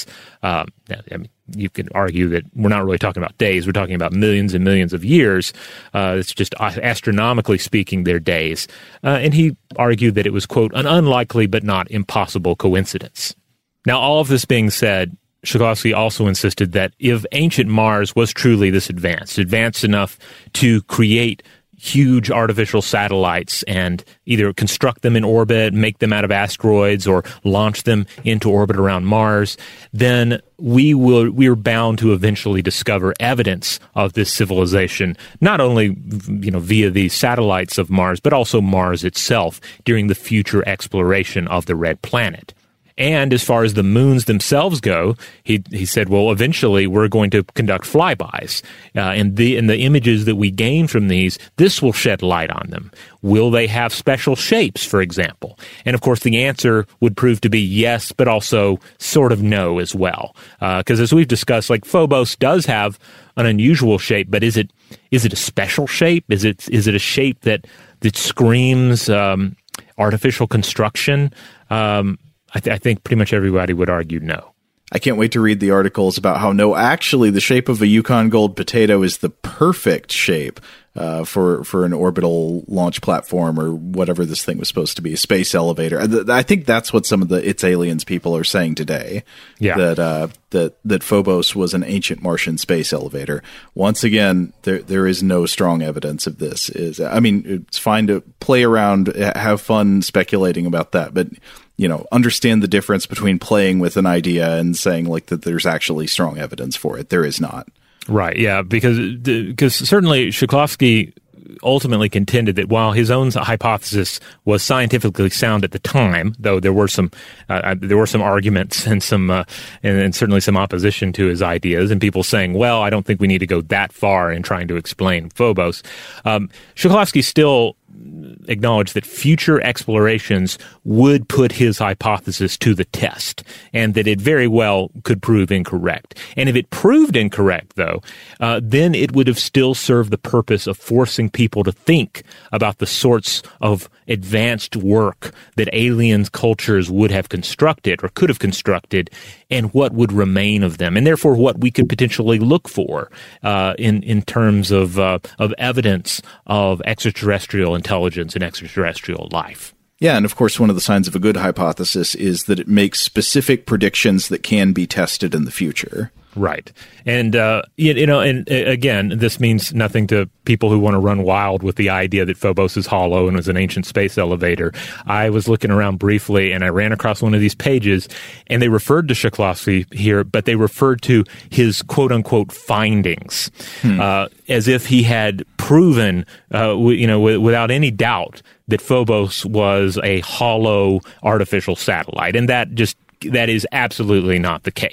You can argue that we're not really talking about days. We're talking about millions and millions of years. It's just astronomically speaking, they're days. And he argued that it was, quote, an unlikely but not impossible coincidence. Now, all of this being said, Shklovsky also insisted that if ancient Mars was truly this advanced enough to create huge artificial satellites and either construct them in orbit, make them out of asteroids, or launch them into orbit around Mars, then we're bound to eventually discover evidence of this civilization, not only via the satellites of Mars, but also Mars itself during the future exploration of the red planet. And as far as the moons themselves go, he said, well, eventually we're going to conduct flybys. And the images that we gain from these, this will shed light on them. Will they have special shapes, for example? And of course, the answer would prove to be yes, but also sort of no as well. Because as we've discussed, like Phobos does have an unusual shape, but is it a special shape? Is it a shape that screams artificial construction? I think pretty much everybody would argue no. I can't wait to read the articles about how actually the shape of a Yukon Gold potato is the perfect shape for an orbital launch platform or whatever this thing was supposed to be, a space elevator. I think that's what some of the It's Aliens people are saying today. Yeah. That Phobos was an ancient Martian space elevator. Once again, there is no strong evidence of this. It's fine to play around, have fun speculating about that, but understand the difference between playing with an idea and saying like that there's actually strong evidence for it. There is not. Right. Yeah. Because certainly Shklovsky ultimately contended that while his own hypothesis was scientifically sound at the time, though there were some arguments and and certainly some opposition to his ideas, and people saying, well, I don't think we need to go that far in trying to explain Phobos. Shklovsky still acknowledged that future explorations would put his hypothesis to the test, and that it very well could prove incorrect. And if it proved incorrect, though, then it would have still served the purpose of forcing people to think about the sorts of advanced work that alien cultures would have constructed or could have constructed, and what would remain of them, and therefore what we could potentially look for in terms of evidence of extraterrestrial intelligence and extraterrestrial life. Yeah, and of course, one of the signs of a good hypothesis is that it makes specific predictions that can be tested in the future. Right. And, and again, this means nothing to people who want to run wild with the idea that Phobos is hollow and was an ancient space elevator. I was looking around briefly and I ran across one of these pages, and they referred to Shklovsky here, but they referred to his quote unquote findings as if he had proven, without any doubt that Phobos was a hollow artificial satellite. And that is absolutely not the case.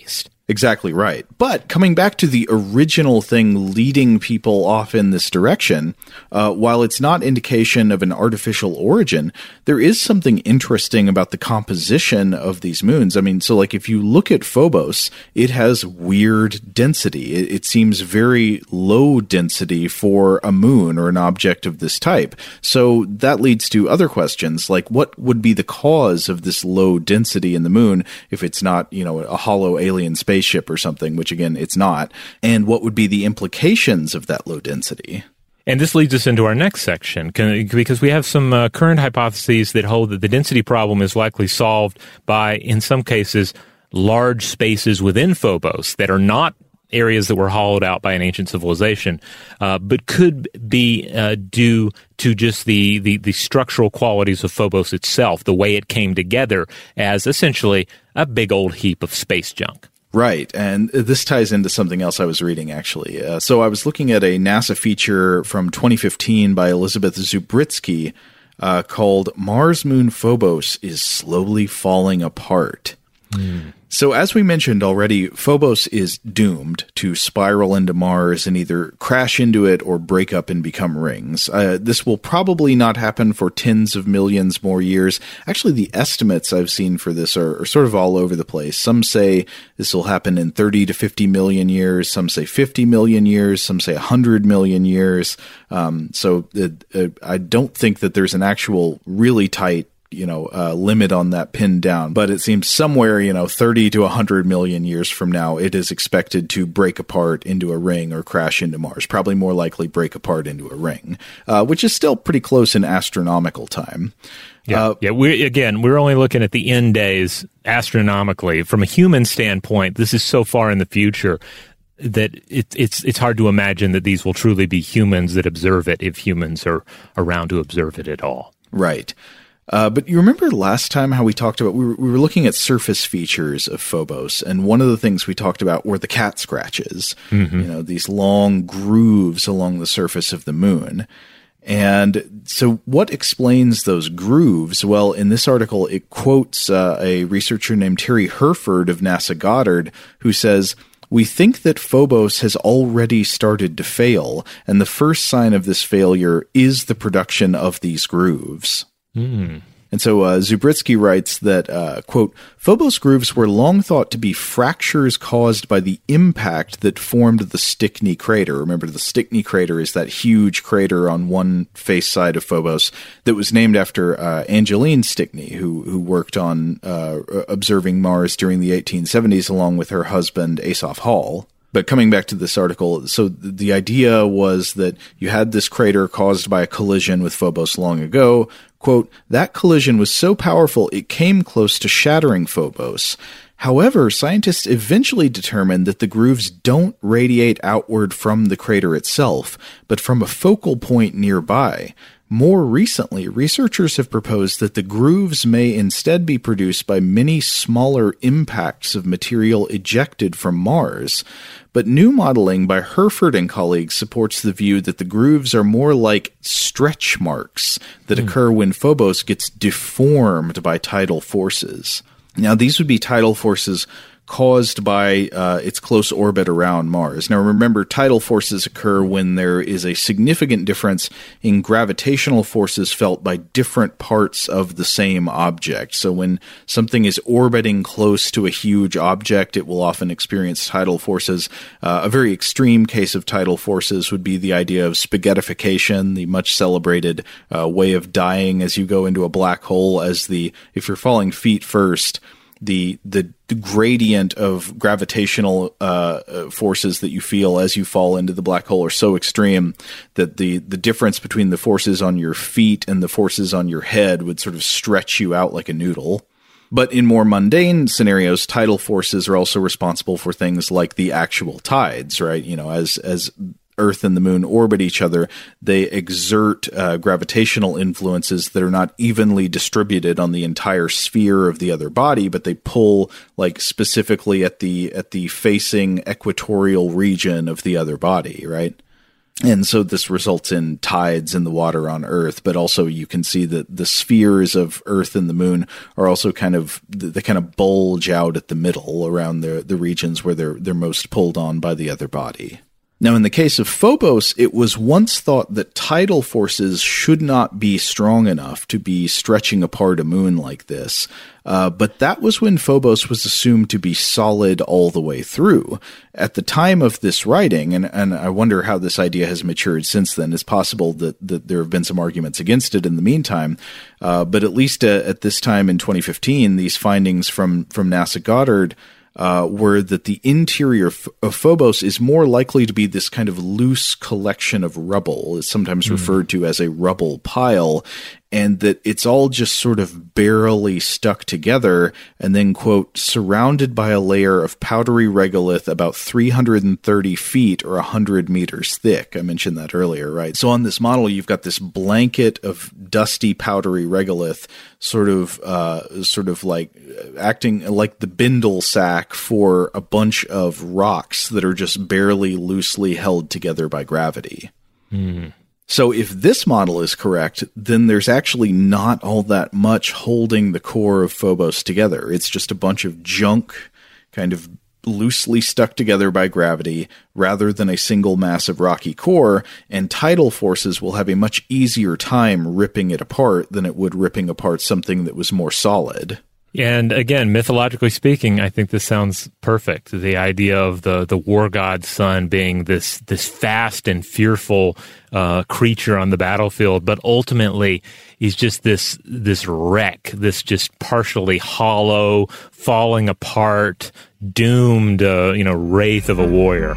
Exactly right. But coming back to the original thing leading people off in this direction, while it's not indication of an artificial origin, there is something interesting about the composition of these moons. I mean, so like if you look at Phobos, it has weird density. It seems very low density for a moon or an object of this type. So that leads to other questions, like what would be the cause of this low density in the moon if it's not, a hollow alien spaceship or something, which again, it's not. And what would be the implications of that low density? And this leads us into our next section, because we have some current hypotheses that hold that the density problem is likely solved by, in some cases, large spaces within Phobos that are not areas that were hollowed out by an ancient civilization, but could be due to just the structural qualities of Phobos itself, the way it came together as essentially a big old heap of space junk. Right, and this ties into something else I was reading, actually. So I was looking at a NASA feature from 2015 by Elizabeth Zubritsky called Mars Moon Phobos is Slowly Falling Apart. So as we mentioned already, Phobos is doomed to spiral into Mars and either crash into it or break up and become rings. This will probably not happen for tens of millions more years. Actually, the estimates I've seen for this are sort of all over the place. Some say this will happen in 30 to 50 million years. Some say 50 million years. Some say 100 million years. So I don't think that there's an actual really tight limit on that pinned down, but it seems somewhere, 30 to 100 million years from now, it is expected to break apart into a ring or crash into Mars. Probably more likely break apart into a ring, which is still pretty close in astronomical time. We're only looking at the end days astronomically. From a human standpoint, this is so far in the future that it's hard to imagine that these will truly be humans that observe it, if humans are around to observe it at all. Right. But you remember last time how we talked about, we were looking at surface features of Phobos, and one of the things we talked about were the cat scratches, these long grooves along the surface of the moon. And so what explains those grooves? Well, in this article, it quotes a researcher named Terry Herford of NASA Goddard, who says, "We think that Phobos has already started to fail, and the first sign of this failure is the production of these grooves." And so Zubritsky writes that, quote, "Phobos grooves were long thought to be fractures caused by the impact that formed the Stickney crater." Remember, the Stickney crater is that huge crater on one face side of Phobos that was named after Angeline Stickney, who worked on observing Mars during the 1870s along with her husband Asaph Hall. But coming back to this article, so the idea was that you had this crater caused by a collision with Phobos long ago. Quote, "That collision was so powerful it came close to shattering Phobos. However, scientists eventually determined that the grooves don't radiate outward from the crater itself, but from a focal point nearby. More recently, researchers have proposed that the grooves may instead be produced by many smaller impacts of material ejected from Mars. But new modeling by Herford and colleagues supports the view that the grooves are more like stretch marks that occur when Phobos gets deformed by tidal forces." Now, these would be tidal forces caused by its close orbit around Mars. Now, remember, tidal forces occur when there is a significant difference in gravitational forces felt by different parts of the same object. So when something is orbiting close to a huge object, it will often experience tidal forces. A very extreme case of tidal forces would be the idea of spaghettification, the much celebrated way of dying as you go into a black hole, if you're falling feet first, the gradient of gravitational forces that you feel as you fall into the black hole are so extreme that the difference between the forces on your feet and the forces on your head would sort of stretch you out like a noodle. But in more mundane scenarios, tidal forces are also responsible for things like the actual tides, right? As Earth and the moon orbit each other, they exert gravitational influences that are not evenly distributed on the entire sphere of the other body, but they pull like specifically at the facing equatorial region of the other body, right? And so this results in tides in the water on Earth, but also you can see that the spheres of Earth and the moon are also they kind of bulge out at the middle around the regions where they're most pulled on by the other body. Now, in the case of Phobos, it was once thought that tidal forces should not be strong enough to be stretching apart a moon like this. But that was when Phobos was assumed to be solid all the way through. At the time of this writing, and I wonder how this idea has matured since then, it's possible that there have been some arguments against it in the meantime, but at least at this time in 2015, these findings from NASA Goddard were that the interior of Phobos is more likely to be this kind of loose collection of rubble. It's sometimes referred to as a rubble pile, and that it's all just sort of barely stuck together and then, quote, surrounded by a layer of powdery regolith about 330 feet or 100 meters thick. I mentioned that earlier, right? So on this model, you've got this blanket of dusty, powdery regolith sort of like acting like the bindle sack for a bunch of rocks that are just barely loosely held together by gravity. So if this model is correct, then there's actually not all that much holding the core of Phobos together. It's just a bunch of junk kind of loosely stuck together by gravity rather than a single massive rocky core, and tidal forces will have a much easier time ripping it apart than it would ripping apart something that was more solid. And again, mythologically speaking, I think this sounds perfect. The idea of the war god's son being this fast and fearful creature on the battlefield, but ultimately he's just this wreck, this just partially hollow, falling apart, doomed, wraith of a warrior.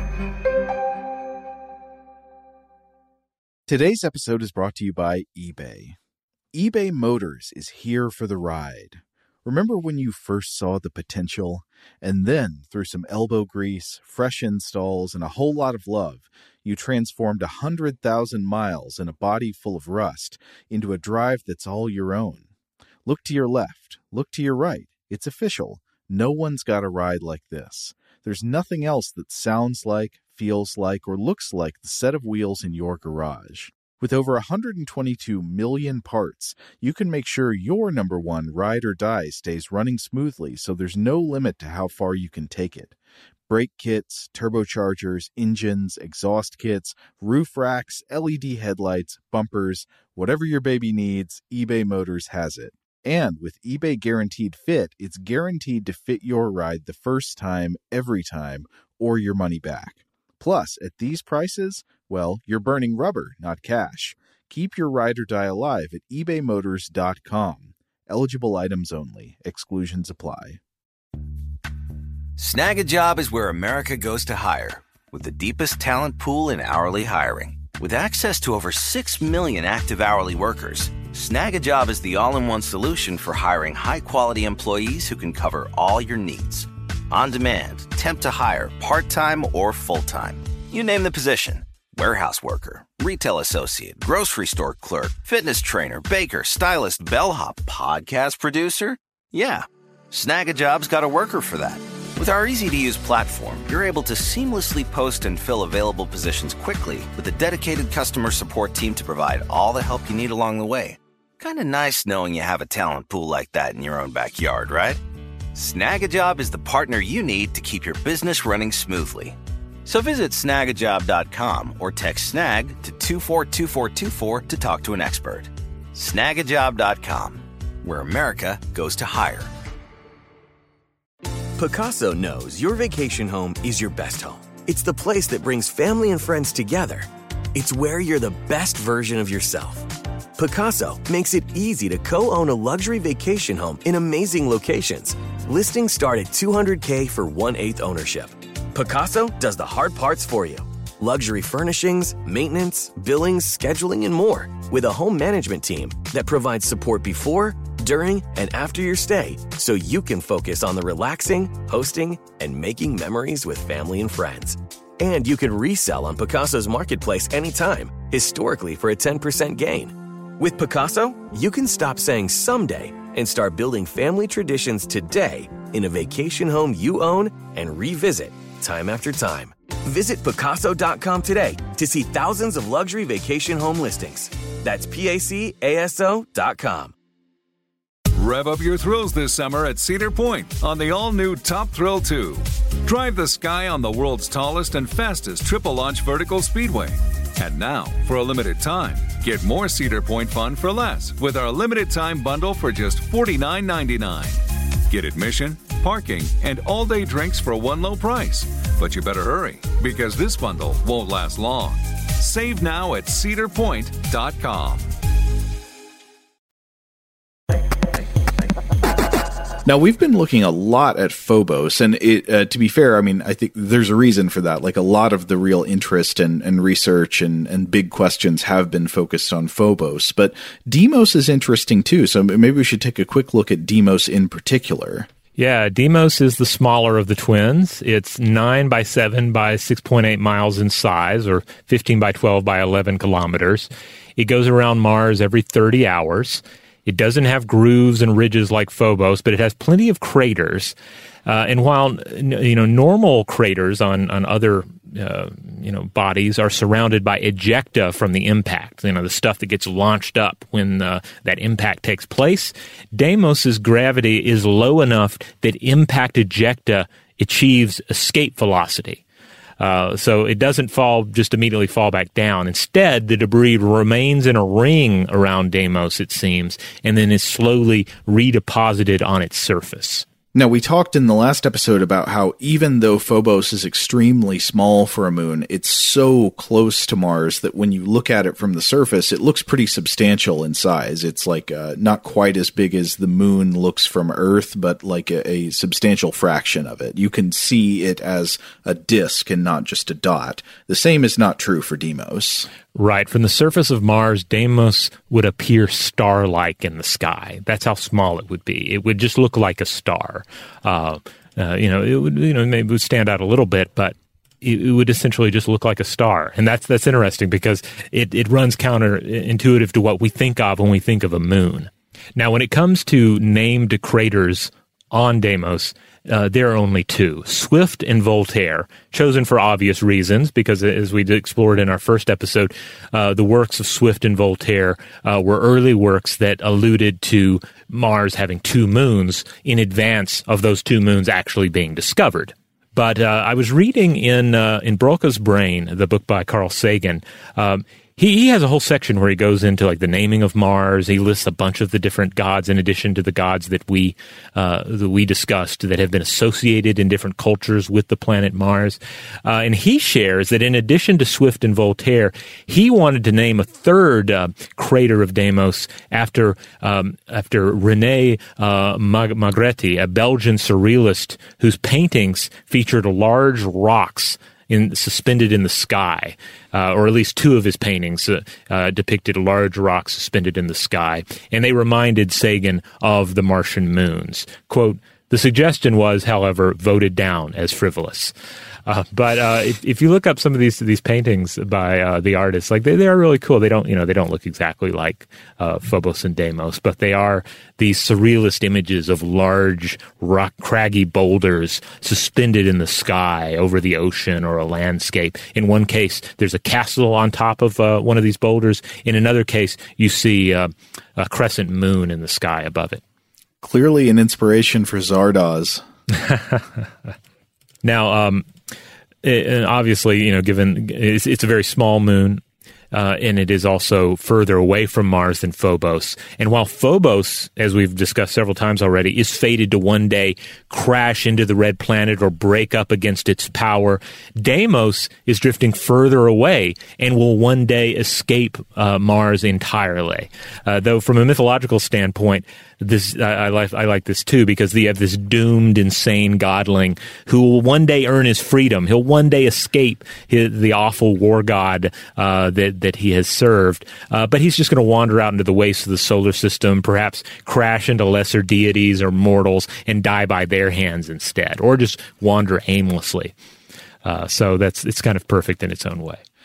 Today's episode is brought to you by eBay. eBay Motors is here for the ride. Remember when you first saw the potential? And then, through some elbow grease, fresh installs, and a whole lot of love, you transformed 100,000 miles and a body full of rust into a drive that's all your own. Look to your left. Look to your right. It's official. No one's got a ride like this. There's nothing else that sounds like, feels like, or looks like the set of wheels in your garage. With over 122 million parts, you can make sure your number one ride or die stays running smoothly, so there's no limit to how far you can take it. Brake kits, turbochargers, engines, exhaust kits, roof racks, LED headlights, bumpers, whatever your baby needs, eBay Motors has it. And with eBay Guaranteed Fit, it's guaranteed to fit your ride the first time, every time, or your money back. Plus, at these prices, well, you're burning rubber, not cash. Keep your ride or die alive at ebaymotors.com. Eligible items only. Exclusions apply. Snag a Job is where America goes to hire, with the deepest talent pool in hourly hiring. With access to over 6 million active hourly workers, Snag a Job is the all-in-one solution for hiring high-quality employees who can cover all your needs. On demand, temp to hire, part-time or full-time. You name the position. Warehouse worker, retail associate, grocery store clerk, fitness trainer, baker, stylist, bellhop, podcast producer. Yeah, Snag a Job's got a worker for that. With our easy-to-use platform, you're able to seamlessly post and fill available positions quickly with a dedicated customer support team to provide all the help you need along the way. Kind of nice knowing you have a talent pool like that in your own backyard, right? Snag a Job is the partner you need to keep your business running smoothly. So visit snagajob.com or text snag to 242424 to talk to an expert. Snagajob.com, where America goes to hire. Pacaso knows your vacation home is your best home. It's the place that brings family and friends together. It's where you're the best version of yourself. Pacaso makes it easy to co-own a luxury vacation home in amazing locations. Listings start at $200K for 1/8 ownership. Pacaso does the hard parts for you. Luxury furnishings, maintenance, billings, scheduling, and more. With a home management team that provides support before, during, and after your stay, so you can focus on the relaxing, hosting, and making memories with family and friends. And you can resell on Pacaso's marketplace anytime, historically for a 10% gain. With Pacaso, you can stop saying someday and start building family traditions today in a vacation home you own and revisit time after time. Visit Pacaso.com today to see thousands of luxury vacation home listings. That's PACASO.com. Rev up your thrills this summer at Cedar Point on the all-new Top Thrill 2. Drive the sky on the world's tallest and fastest triple-launch vertical speedway. And now, for a limited time, get more Cedar Point fun for less with our limited-time bundle for just $49.99. Get admission, parking, and all-day drinks for one low price. But you better hurry, because this bundle won't last long. Save now at cedarpoint.com. Now, we've been looking a lot at Phobos, and to be fair, I mean, I think there's a reason for that. Like, a lot of the real interest and research and big questions have been focused on Phobos. But Deimos is interesting, too, so maybe we should take a quick look at Deimos in particular. Yeah, Deimos is the smaller of the twins. It's 9 by 7 by 6.8 miles in size, or 15 by 12 by 11 kilometers. It goes around Mars every 30 hours. It doesn't have grooves and ridges like Phobos, but it has plenty of craters. And while normal craters on other bodies are surrounded by ejecta from the impact, the stuff that gets launched up when that impact takes place, Deimos's gravity is low enough that impact ejecta achieves escape velocity. So it doesn't just immediately fall back down. Instead, the debris remains in a ring around Deimos, it seems, and then is slowly redeposited on its surface. Now, we talked in the last episode about how even though Phobos is extremely small for a moon, it's so close to Mars that when you look at it from the surface, it looks pretty substantial in size. It's like not quite as big as the moon looks from Earth, but like a substantial fraction of it. You can see it as a disk and not just a dot. The same is not true for Deimos. Right. From the surface of Mars, Deimos would appear star-like in the sky. That's how small it would be. It would just look like a star. It would, maybe it would stand out a little bit, but it would essentially just look like a star. And that's interesting because it runs counterintuitive to what we think of when we think of a moon. Now, when it comes to named craters on Deimos, there are only two, Swift and Voltaire, chosen for obvious reasons because, as we explored in our first episode, the works of Swift and Voltaire were early works that alluded to Mars having two moons in advance of those two moons actually being discovered. But I was reading in Broca's Brain, the book by Carl Sagan. He has a whole section where he goes into like the naming of Mars. He lists a bunch of the different gods in addition to the gods that we discussed that have been associated in different cultures with the planet Mars. And he shares that in addition to Swift and Voltaire, he wanted to name a third crater of Deimos after René Magritte, a Belgian surrealist whose paintings featured large rocks suspended in the sky, or at least two of his paintings depicted large rocks suspended in the sky, and they reminded Sagan of the Martian moons. Quote, the suggestion was, however, voted down as frivolous. But if you look up some of these paintings by the artists, like they are really cool. They don't look exactly like Phobos and Deimos, but they are these surrealist images of large craggy boulders suspended in the sky over the ocean or a landscape. In one case, there's a castle on top of one of these boulders. In another case, you see a crescent moon in the sky above it. Clearly, an inspiration for Zardoz. Now, and obviously, given it's a very small moon, and it is also further away from Mars than Phobos. And while Phobos, as we've discussed several times already, is fated to one day crash into the red planet or break up against its power, Deimos is drifting further away and will one day escape Mars entirely. Though from a mythological standpoint, I like this too, because you have this doomed, insane godling who will one day earn his freedom. He'll one day escape the awful war god that he has served, but he's just going to wander out into the wastes of the solar system, perhaps crash into lesser deities or mortals and die by their hands instead, or just wander aimlessly. So it's kind of perfect in its own way.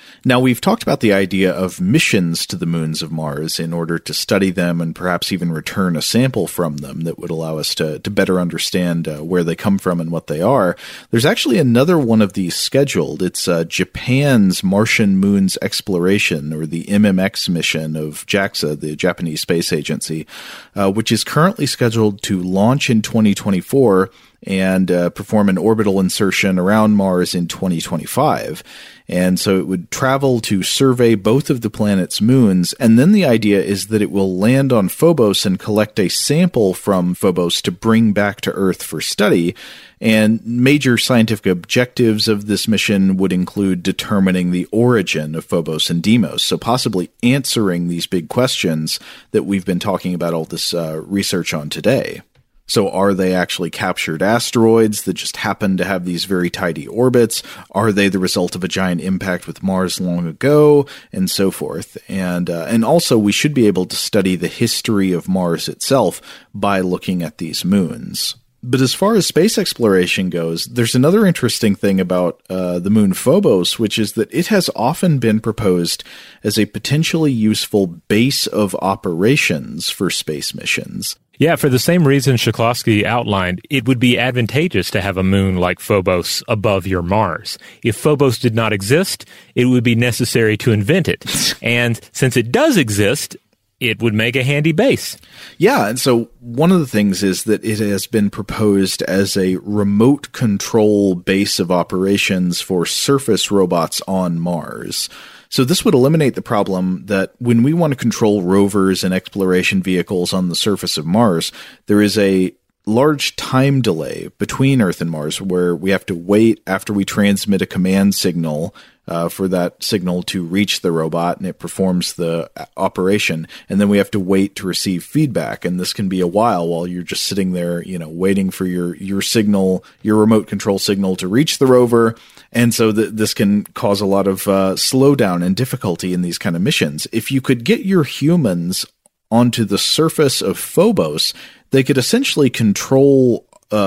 Now, we've talked about the idea of missions to the moons of Mars in order to study them and perhaps even return a sample from them that would allow us to better understand where they come from and what they are. There's actually another one of these scheduled. It's Japan's Martian Moons Exploration, or the MMX mission of JAXA, the Japanese Space Agency, which is currently scheduled to launch in 2024 and perform an orbital insertion around Mars in 2025. And so it would travel to survey both of the planet's moons, and then the idea is that it will land on Phobos and collect a sample from Phobos to bring back to Earth for study. And major scientific objectives of this mission would include determining the origin of Phobos and Deimos, so possibly answering these big questions that we've been talking about all this research on today. So are they actually captured asteroids that just happen to have these very tidy orbits? Are they the result of a giant impact with Mars long ago? And so forth. And also we should be able to study the history of Mars itself by looking at these moons. But as far as space exploration goes, there's another interesting thing about the moon Phobos, which is that it has often been proposed as a potentially useful base of operations for space missions. Yeah, for the same reason Shklovsky outlined, it would be advantageous to have a moon like Phobos above your Mars. If Phobos did not exist, it would be necessary to invent it. And since it does exist, it would make a handy base. Yeah, and so one of the things is that it has been proposed as a remote control base of operations for surface robots on Mars. So this would eliminate the problem that when we want to control rovers and exploration vehicles on the surface of Mars, there is a large time delay between Earth and Mars where we have to wait after we transmit a command signal for that signal to reach the robot, and it performs the operation, and then we have to wait to receive feedback, and this can be a while you're just sitting there, waiting for your signal, your remote control signal to reach the rover, and so this can cause a lot of slowdown and difficulty in these kind of missions. If you could get your humans onto the surface of Phobos, they could essentially control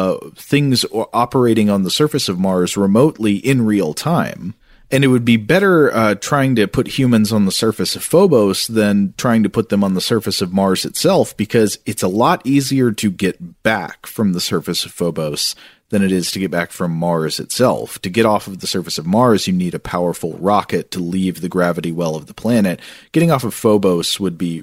things operating on the surface of Mars remotely in real time. And it would be better trying to put humans on the surface of Phobos than trying to put them on the surface of Mars itself, because it's a lot easier to get back from the surface of Phobos than it is to get back from Mars itself. To get off of the surface of Mars, you need a powerful rocket to leave the gravity well of the planet. Getting off of Phobos would be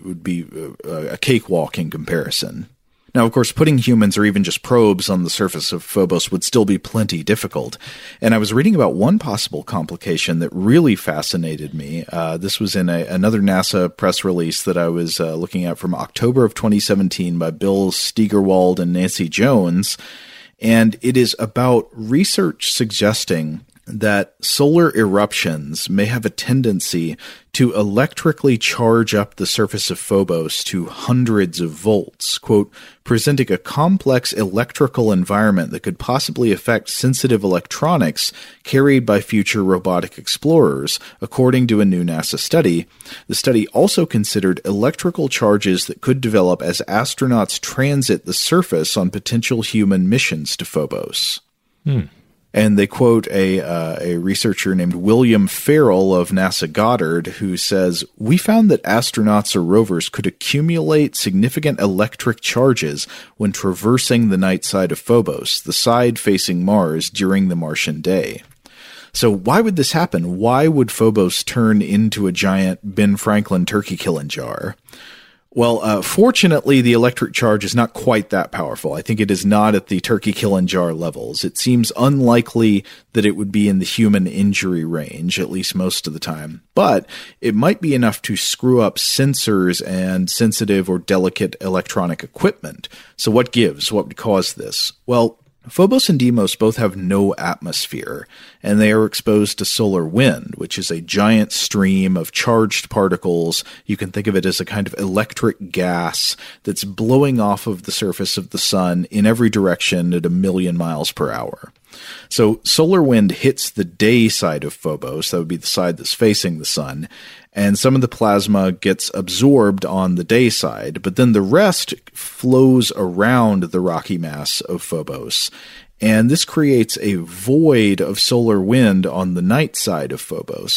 a cakewalk in comparison. Now, of course, putting humans or even just probes on the surface of Phobos would still be plenty difficult. And I was reading about one possible complication that really fascinated me. This was in another NASA press release that I was looking at from October of 2017 by Bill Steigerwald and Nancy Jones. And it is about research suggesting that solar eruptions may have a tendency to electrically charge up the surface of Phobos to hundreds of volts, quote, presenting a complex electrical environment that could possibly affect sensitive electronics carried by future robotic explorers, according to a new NASA study. The study also considered electrical charges that could develop as astronauts transit the surface on potential human missions to Phobos. And they quote a researcher named William Farrell of NASA Goddard, who says, "We found that astronauts or rovers could accumulate significant electric charges when traversing the night side of Phobos, the side facing Mars, during the Martian day." So why would this happen? Why would Phobos turn into a giant Ben Franklin turkey killing jar? Well, fortunately, the electric charge is not quite that powerful. I think it is not at the turkey killing jar levels. It seems unlikely that it would be in the human injury range, at least most of the time. But it might be enough to screw up sensors and sensitive or delicate electronic equipment. So what gives? What would cause this? Well, Phobos and Deimos both have no atmosphere, and they are exposed to solar wind, which is a giant stream of charged particles. You can think of it as a kind of electric gas that's blowing off of the surface of the sun in every direction at 1,000,000 miles per hour. So solar wind hits the day side of Phobos, that would be the side that's facing the sun, and some of the plasma gets absorbed on the day side, but then the rest flows around the rocky mass of Phobos. And this creates a void of solar wind on the night side of Phobos.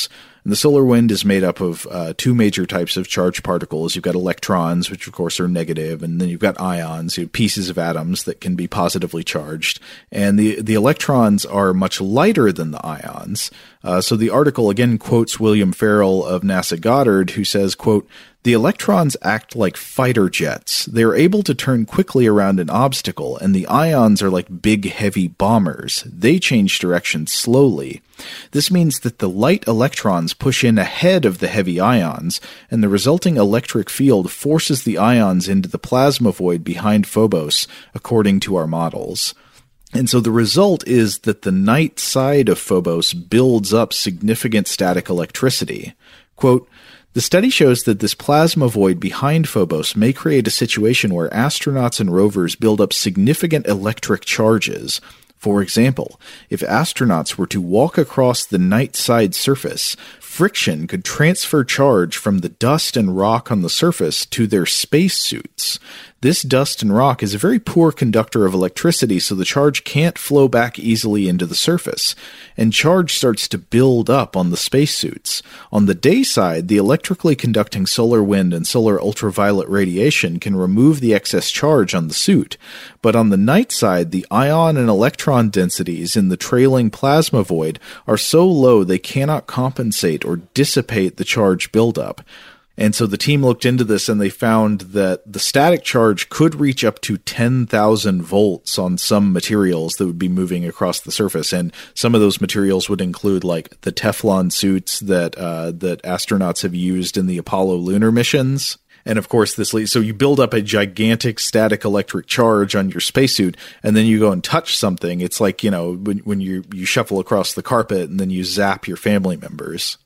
And the solar wind is made up of two major types of charged particles. You've got electrons, which of course are negative, and then you've got ions, pieces of atoms that can be positively charged. And the electrons are much lighter than the ions. So the article again quotes William Farrell of NASA Goddard, who says, quote, "The electrons act like fighter jets. They are able to turn quickly around an obstacle, and the ions are like big, heavy bombers. They change direction slowly. This means that the light electrons push in ahead of the heavy ions, and the resulting electric field forces the ions into the plasma void behind Phobos, according to our models." And so the result is that the night side of Phobos builds up significant static electricity. Quote, "The study shows that this plasma void behind Phobos may create a situation where astronauts and rovers build up significant electric charges. For example, if astronauts were to walk across the night side surface, friction could transfer charge from the dust and rock on the surface to their spacesuits. This dust and rock is a very poor conductor of electricity, so the charge can't flow back easily into the surface, and charge starts to build up on the spacesuits. On the day side, the electrically conducting solar wind and solar ultraviolet radiation can remove the excess charge on the suit, but on the night side, the ion and electron densities in the trailing plasma void are so low they cannot compensate or dissipate the charge buildup. And so the team looked into this and they found that the static charge could reach up to 10,000 volts on some materials that would be moving across the surface. And some of those materials would include like the Teflon suits that astronauts have used in the Apollo lunar missions. And of course, so you build up a gigantic static electric charge on your spacesuit, and then you go and touch something. It's like, when you shuffle across the carpet and then you zap your family members.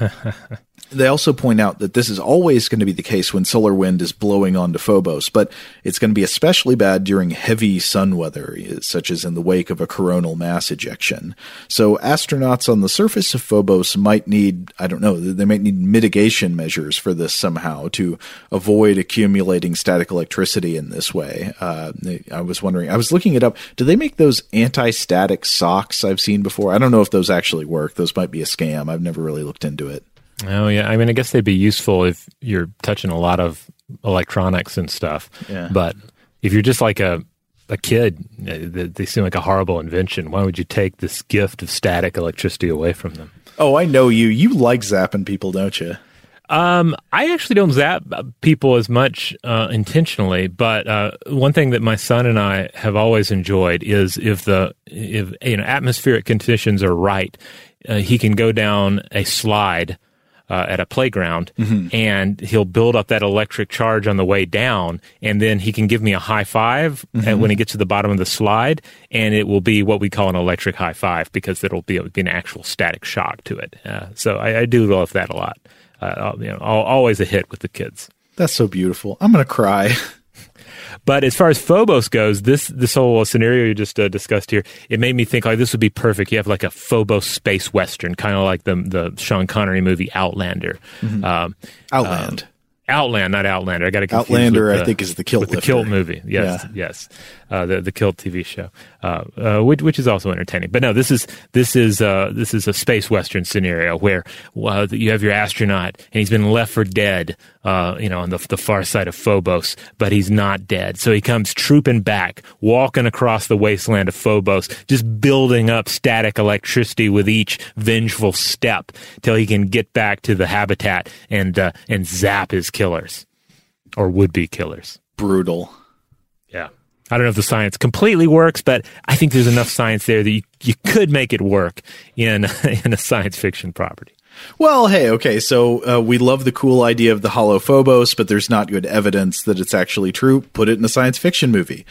They also point out that this is always going to be the case when solar wind is blowing onto Phobos, but it's going to be especially bad during heavy sun weather, such as in the wake of a coronal mass ejection. So astronauts on the surface of Phobos might need, they might need mitigation measures for this somehow to avoid accumulating static electricity in this way. I was looking it up. Do they make those anti-static socks I've seen before? I don't know if those actually work. Those might be a scam. I've never really looked into it. Oh, yeah. I mean, I guess they'd be useful if you're touching a lot of electronics and stuff. Yeah. But if you're just like a kid, they seem like a horrible invention. Why would you take this gift of static electricity away from them? Oh, I know you. You like zapping people, don't you? I actually don't zap people as much intentionally, but one thing that my son and I have always enjoyed is if atmospheric conditions are right, he can go down a slide at a playground, and he'll build up that electric charge on the way down, and then he can give me a high five when he gets to the bottom of the slide, and it will be what we call an electric high five because it'll be an actual static shock to it. So I do love that a lot. Always a hit with the kids. That's so beautiful. I'm going to cry. But as far as Phobos goes, this whole scenario you just discussed here, it made me think, this would be perfect. You have like a Phobos space western, kind of like the Sean Connery movie Outlander. Outland. Outland, not Outlander. I got to confuse Outlander, I think, is the Kilt lifter. The Kilt movie. Yes, yes. The Kilt TV show, which is also entertaining. But no, this is a space western scenario where you have your astronaut and he's been left for dead, on the far side of Phobos, but he's not dead. So he comes trooping back, walking across the wasteland of Phobos, just building up static electricity with each vengeful step till he can get back to the habitat and zap his killers or would-be killers. Brutal. Yeah. I don't know if the science completely works, but I think there's enough science there that you could make it work in a science fiction property. Well, hey, okay, so we love the cool idea of the hollow Phobos, but there's not good evidence that it's actually true. Put it in a science fiction movie.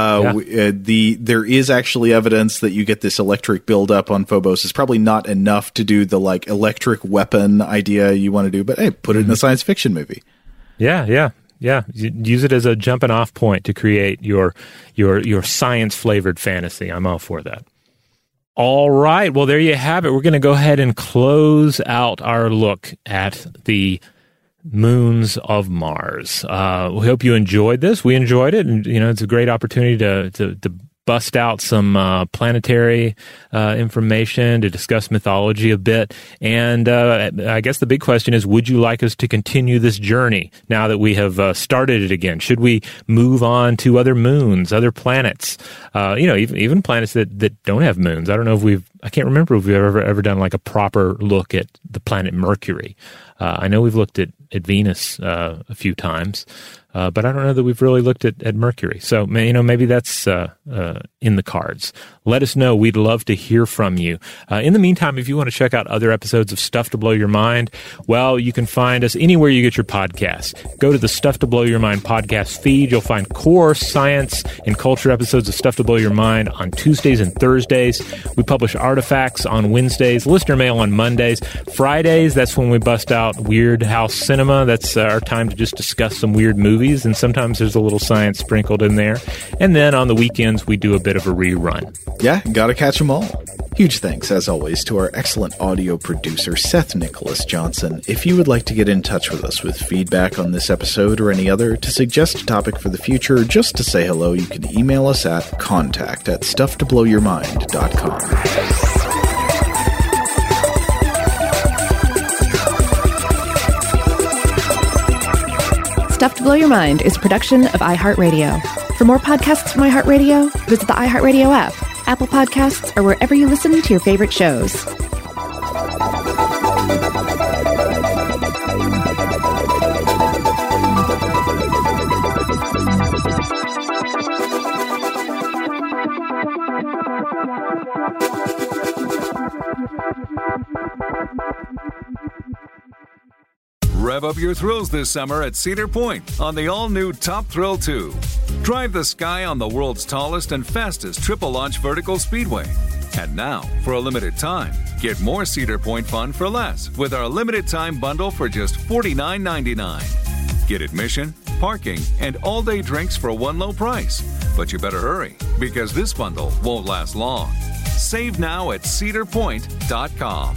There is actually evidence that you get this electric buildup on Phobos. It's probably not enough to do the electric weapon idea you want to do, but hey, put it in a science fiction movie. Yeah. Use it as a jumping off point to create your science flavored fantasy. I'm all for that. All right. Well, there you have it. We're going to go ahead and close out our look at the moons of Mars. We hope you enjoyed this. We enjoyed it. And, it's a great opportunity to bust out some planetary information, to discuss mythology a bit. And I guess the big question is, would you like us to continue this journey now that we have started it again? Should we move on to other moons, other planets? Even planets that don't have moons. I don't know if I can't remember if we've ever done like a proper look at the planet Mercury. I know we've looked at Venus a few times, but I don't know that we've really looked at Mercury. So, maybe that's in the cards. Let us know. We'd love to hear from you. In the meantime, if you want to check out other episodes of Stuff to Blow Your Mind, well, you can find us anywhere you get your podcasts. Go to the Stuff to Blow Your Mind podcast feed. You'll find core science and culture episodes of Stuff to Blow Your Mind on Tuesdays and Thursdays. We publish artifacts on Wednesdays, listener mail on Mondays. Fridays, that's when we bust out Weird House Cinema. That's our time to just discuss some weird movies, and sometimes there's a little science sprinkled in there. And then on the weekends, we do a bit of a rerun. Yeah, gotta catch them all. Huge thanks, as always, to our excellent audio producer, Seth Nicholas Johnson. If you would like to get in touch with us with feedback on this episode or any other, to suggest a topic for the future, or just to say hello, you can email us at contact@stufftoblowyourmind.com. Stuff to Blow Your Mind is a production of iHeartRadio. For more podcasts from iHeartRadio, visit the iHeartRadio app, Apple Podcasts, or wherever you listen to your favorite shows. Rev up your thrills this summer at Cedar Point on the all-new Top Thrill 2. Drive the sky on the world's tallest and fastest triple-launch vertical speedway. And now, for a limited time, get more Cedar Point fun for less with our limited-time bundle for just $49.99. Get admission, parking, and all-day drinks for one low price. But you better hurry, because this bundle won't last long. Save now at cedarpoint.com.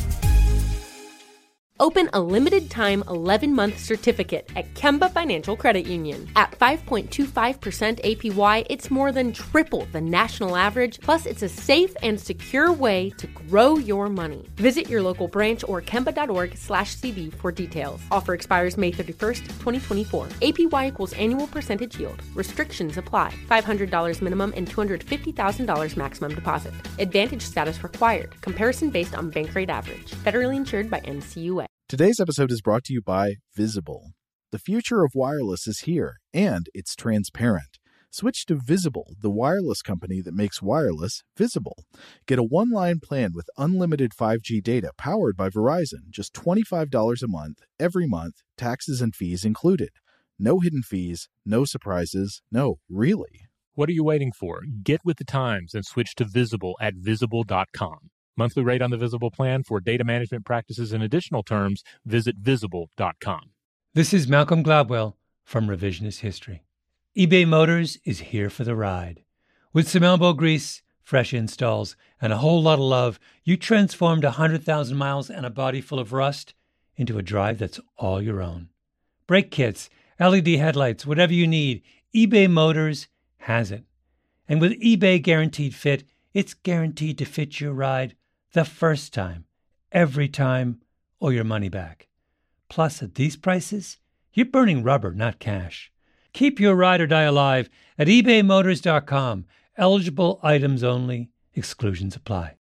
Open a limited-time 11-month certificate at Kemba Financial Credit Union. At 5.25% APY, it's more than triple the national average, plus it's a safe and secure way to grow your money. Visit your local branch or kemba.org/cb for details. Offer expires May 31st, 2024. APY equals annual percentage yield. Restrictions apply. $500 minimum and $250,000 maximum deposit. Advantage status required. Comparison based on bank rate average. Federally insured by NCUA. Today's episode is brought to you by Visible. The future of wireless is here, and it's transparent. Switch to Visible, the wireless company that makes wireless visible. Get a one-line plan with unlimited 5G data powered by Verizon, just $25 a month, every month, taxes and fees included. No hidden fees, no surprises, no, really. What are you waiting for? Get with the times and switch to Visible at Visible.com. Monthly rate on the Visible plan. For data management practices and additional terms, visit Visible.com. This is Malcolm Gladwell from Revisionist History. eBay Motors is here for the ride. With some elbow grease, fresh installs, and a whole lot of love, you transformed 100,000 miles and a body full of rust into a drive that's all your own. Brake kits, LED headlights, whatever you need, eBay Motors has it. And with eBay Guaranteed Fit, it's guaranteed to fit your ride the first time, every time, or your money back. Plus, at these prices, you're burning rubber, not cash. Keep your ride or die alive at ebaymotors.com. Eligible items only. Exclusions apply.